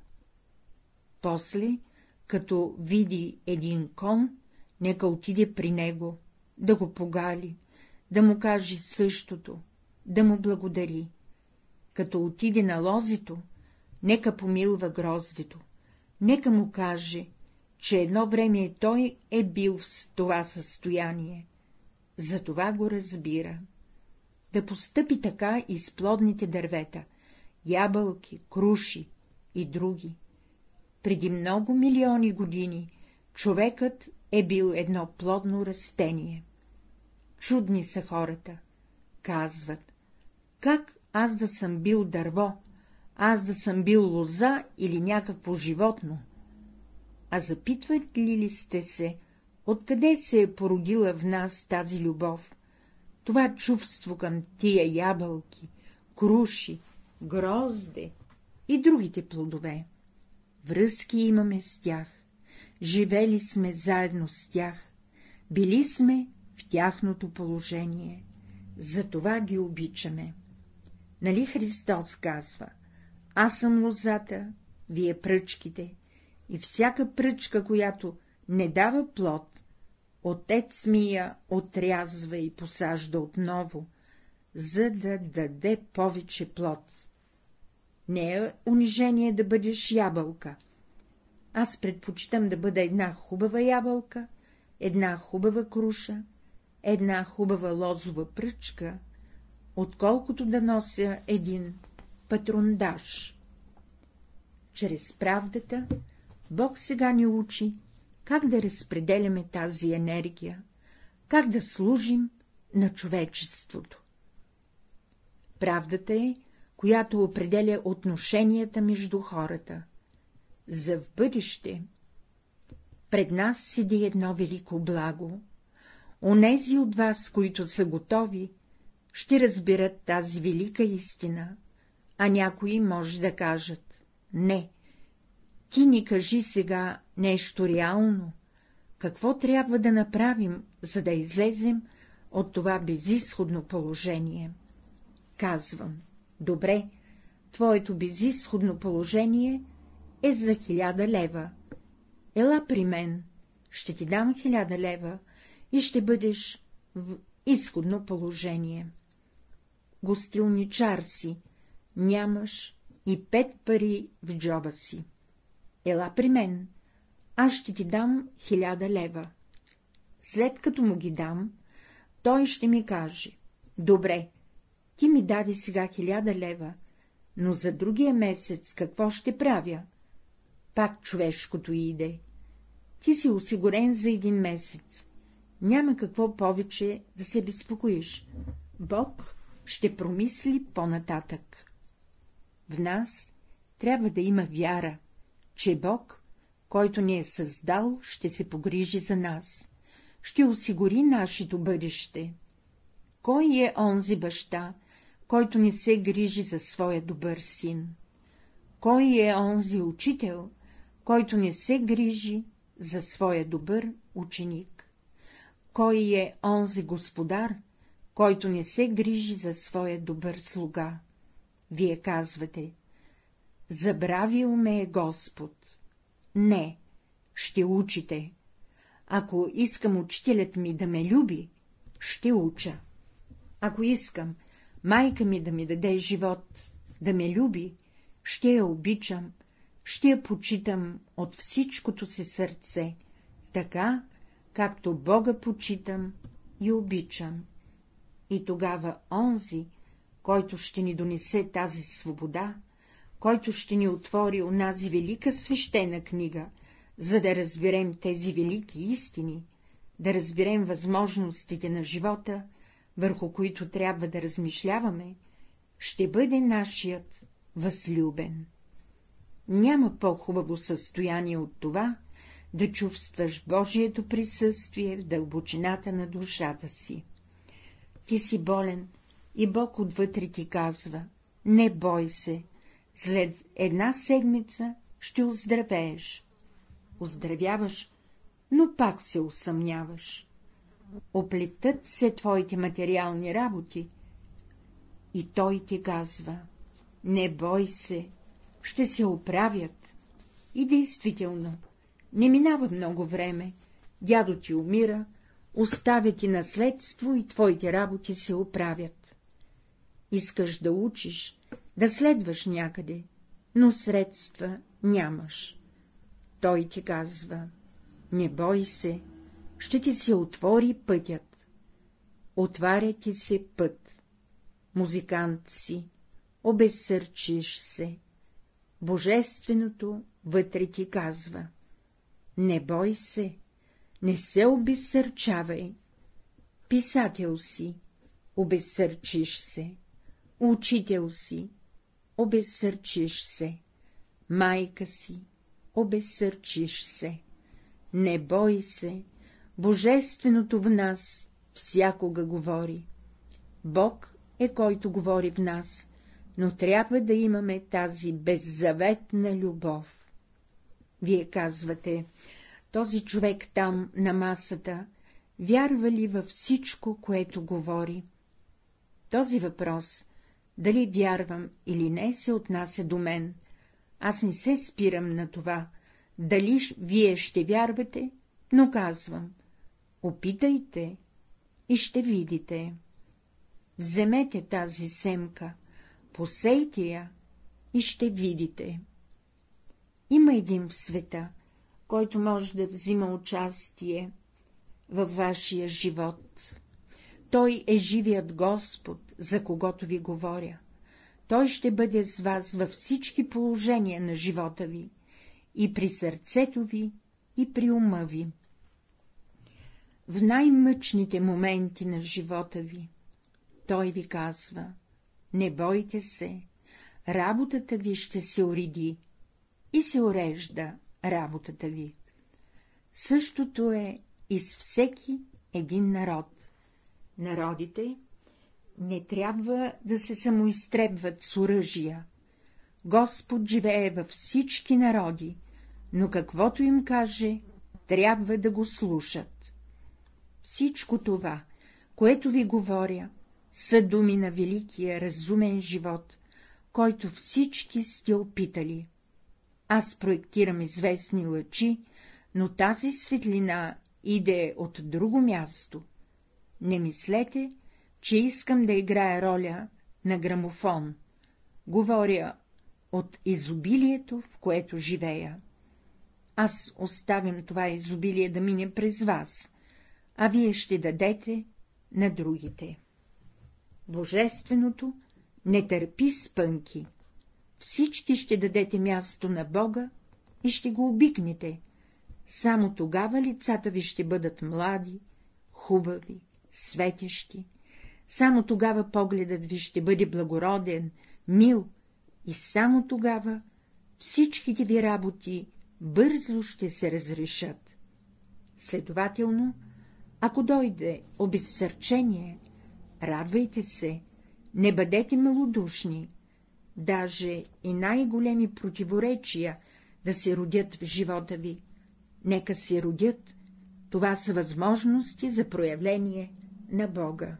После, като види един кон, нека отиде при него, да го погали, да му каже същото, да му благодари. Като отиде на лозито, нека помилва гроздето, нека му каже, че едно време той е бил в това състояние. Затова го разбира. Да постъпи така и с плодните дървета, ябълки, круши и други. Преди много милиони години човекът е бил едно плодно растение. Чудни са хората. Казват: как аз да съм бил дърво, аз да съм бил лоза или някакво животно? А запитват ли сте се, откъде се е породила в нас тази любов, това чувство към тия ябълки, круши, грозде и другите плодове? Връзки имаме с тях, живели сме заедно с тях, били сме в тяхното положение, затова ги обичаме. Нали Христос казва: аз съм лозата, вие пръчките, и всяка пръчка, която не дава плод, Отец ми я отрязва и посажда отново, за да даде повече плод. Не е унижение да бъдеш ябълка. Аз предпочитам да бъда една хубава ябълка, една хубава круша, една хубава лозова пръчка, отколкото да нося един патрондаж. Чрез правдата Бог сега ни учи как да разпределяме тази енергия, как да служим на човечеството. Правдата е, която определя отношенията между хората. За в бъдеще пред нас седи едно велико благо. Онези от вас, които са готови, ще разберат тази велика истина, а някои може да кажат: не, ти ни кажи сега нещо реално, какво трябва да направим, за да излезем от това безизходно положение. Казвам: добре, твоето безизходно положение е за 1000 лева. Ела при мен, ще ти дам 1000 лева и ще бъдеш в изходно положение. Гостилничар си, нямаш и 5 пари в джоба си. Ела при мен, аз ще ти дам 1000 лева. След като му ги дам, той ще ми каже: добре, ти ми даде сега 1000 лева, но за другия месец какво ще правя? Пак човешкото иде. Ти си осигурен за 1 месец. Няма какво повече да се безпокоиш. Бог ще промисли по-нататък. В нас трябва да има вяра, че Бог, който ни е създал, ще се погрижи за нас, ще осигури нашето бъдеще. Кой е онзи баща, който не се грижи за своя добър син? Кой е онзи учител, който не се грижи за своя добър ученик? Кой е онзи господар, който не се грижи за своя добър слуга? Вие казвате: забравил ме е Господ. Не, ще учите. Ако искам учителят ми да ме люби, ще уча. Ако искам майка ми да ми даде живот, да ме люби, ще я обичам, ще я почитам от всичкото си сърце, така, както Бога почитам и обичам. И тогава онзи, който ще ни донесе тази свобода, който ще ни отвори онази велика свещена книга, за да разберем тези велики истини, да разберем възможностите на живота, върху които трябва да размишляваме, ще бъде нашият възлюбен. Няма по-хубаво състояние от това, да чувстваш Божието присъствие в дълбочината на душата си. Ти си болен и Бог отвътре ти казва: не бой се, след 1 седмица ще оздравееш. Оздравяваш, но пак се усъмняваш. Оплетат се твоите материални работи и той ти казва: не бой се, ще се оправят. И действително, не минава много време, дядо ти умира, оставя ти наследство и твоите работи се оправят. Искаш да учиш, да следваш някъде, но средства нямаш. Той ти казва: не бой се, ще ти се отвори пътят. Отваря ти се път. Музикант си, обезсърчиш се. Божественото вътре ти казва: не бой се, не се обезсърчавай. Писател си, обезсърчиш се. Учител си, обезсърчиш се. Майка си, обезсърчиш се. Не бой се, Божественото в нас всякога говори. Бог е, който говори в нас, но трябва да имаме тази беззаветна любов. Вие казвате: този човек там на масата вярва ли във всичко, което говори? Този въпрос, дали вярвам или не, се отнася до мен. Аз не се спирам на това, дали вие ще вярвате, но казвам: опитайте и ще видите. Вземете тази семка, посейте я и ще видите. Има един в света, който може да взима участие във вашия живот. Той е живият Господ, за когото ви говоря. Той ще бъде с вас във всички положения на живота ви, и при сърцето ви, и при ума ви. В най-мъчните моменти на живота ви Той ви казва: не бойте се, работата ви ще се уреди, и се урежда работата ви. Същото е и с всеки един народ. Народите не трябва да се самоизтребват с оръжия. Господ живее във всички народи, но каквото им каже, трябва да го слушат. Всичко това, което ви говоря, са думи на великия разумен живот, който всички сте опитали. Аз проектирам известни лъчи, но тази светлина иде от друго място. Не мислете, че искам да играя роля на грамофон. Говоря от изобилието, в което живея. Аз оставям това изобилие да мине през вас, а вие ще дадете на другите. Божественото не търпи спънки. Всички ще дадете място на Бога и ще го обикнете. само тогава лицата ви ще бъдат млади, хубави, светещи, само тогава погледът ви ще бъде благороден, мил, и само тогава всичките ви работи бързо ще се разрешат. Следователно, ако дойде обезсърчение, радвайте се, не бъдете малодушни, даже и най-големи противоречия да се родят в живота ви, нека се родят, това са възможности за проявление на Бога.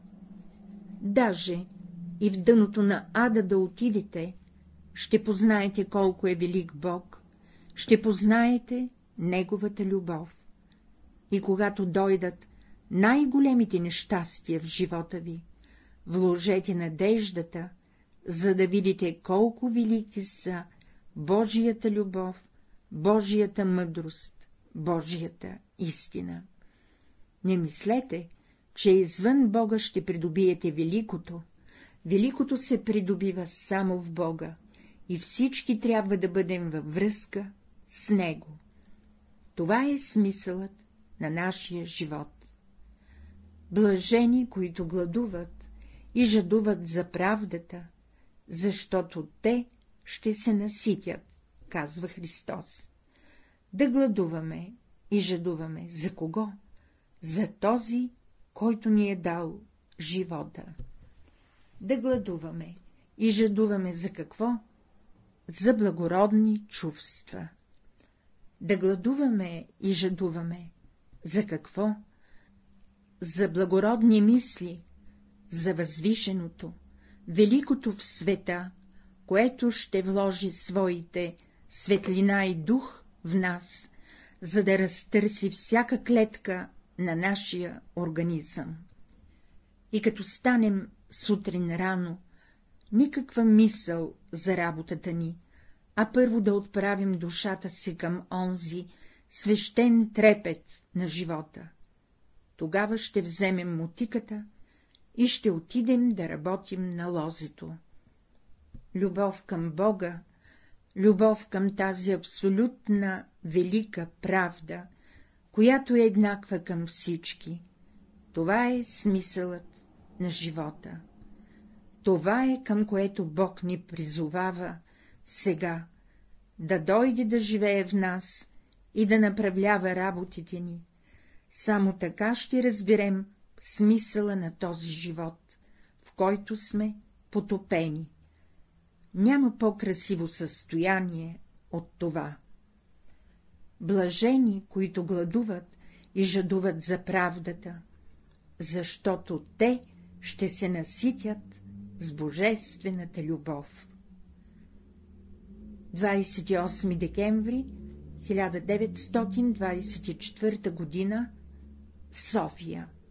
Даже и в дъното на ада да отидете, ще познаете колко е велик Бог, ще познаете Неговата любов. И когато дойдат най-големите нещастия в живота ви, вложете надеждата, за да видите колко велики са Божията любов, Божията мъдрост, Божията истина. Не мислете, че извън Бога ще придобиете великото. Великото се придобива само в Бога и всички трябва да бъдем във връзка с Него. Това е смисълът на нашия живот. Блажени, които гладуват и жадуват за правдата, защото те ще се наситят, казва Христос. Да гладуваме и жадуваме за кого? За този, който ни е дал живота. Да гладуваме и жадуваме за какво? За благородни чувства. Да гладуваме и жадуваме за какво? За благородни мисли, за възвишеното, великото в света, което ще вложи своите светлина и дух в нас, за да разтърси всяка клетка на нашия организъм. И като станем сутрин рано, никаква мисъл за работата ни, а първо да отправим душата си към онзи свещен трепет на живота. Тогава ще вземем мотиката и ще отидем да работим на лозето. Любов към Бога, любов към тази абсолютна велика правда, която е еднаква към всички. Това е смисълът на живота. Това е, към което Бог ни призовава сега, да дойде да живее в нас и да направлява работите ни. Само така ще разберем смисъла на този живот, в който сме потопени. Няма по-красиво състояние от това. Блажени, които гладуват и жадуват за правдата, защото те ще се наситят с божествената любов. 28 декември 1924 г. София.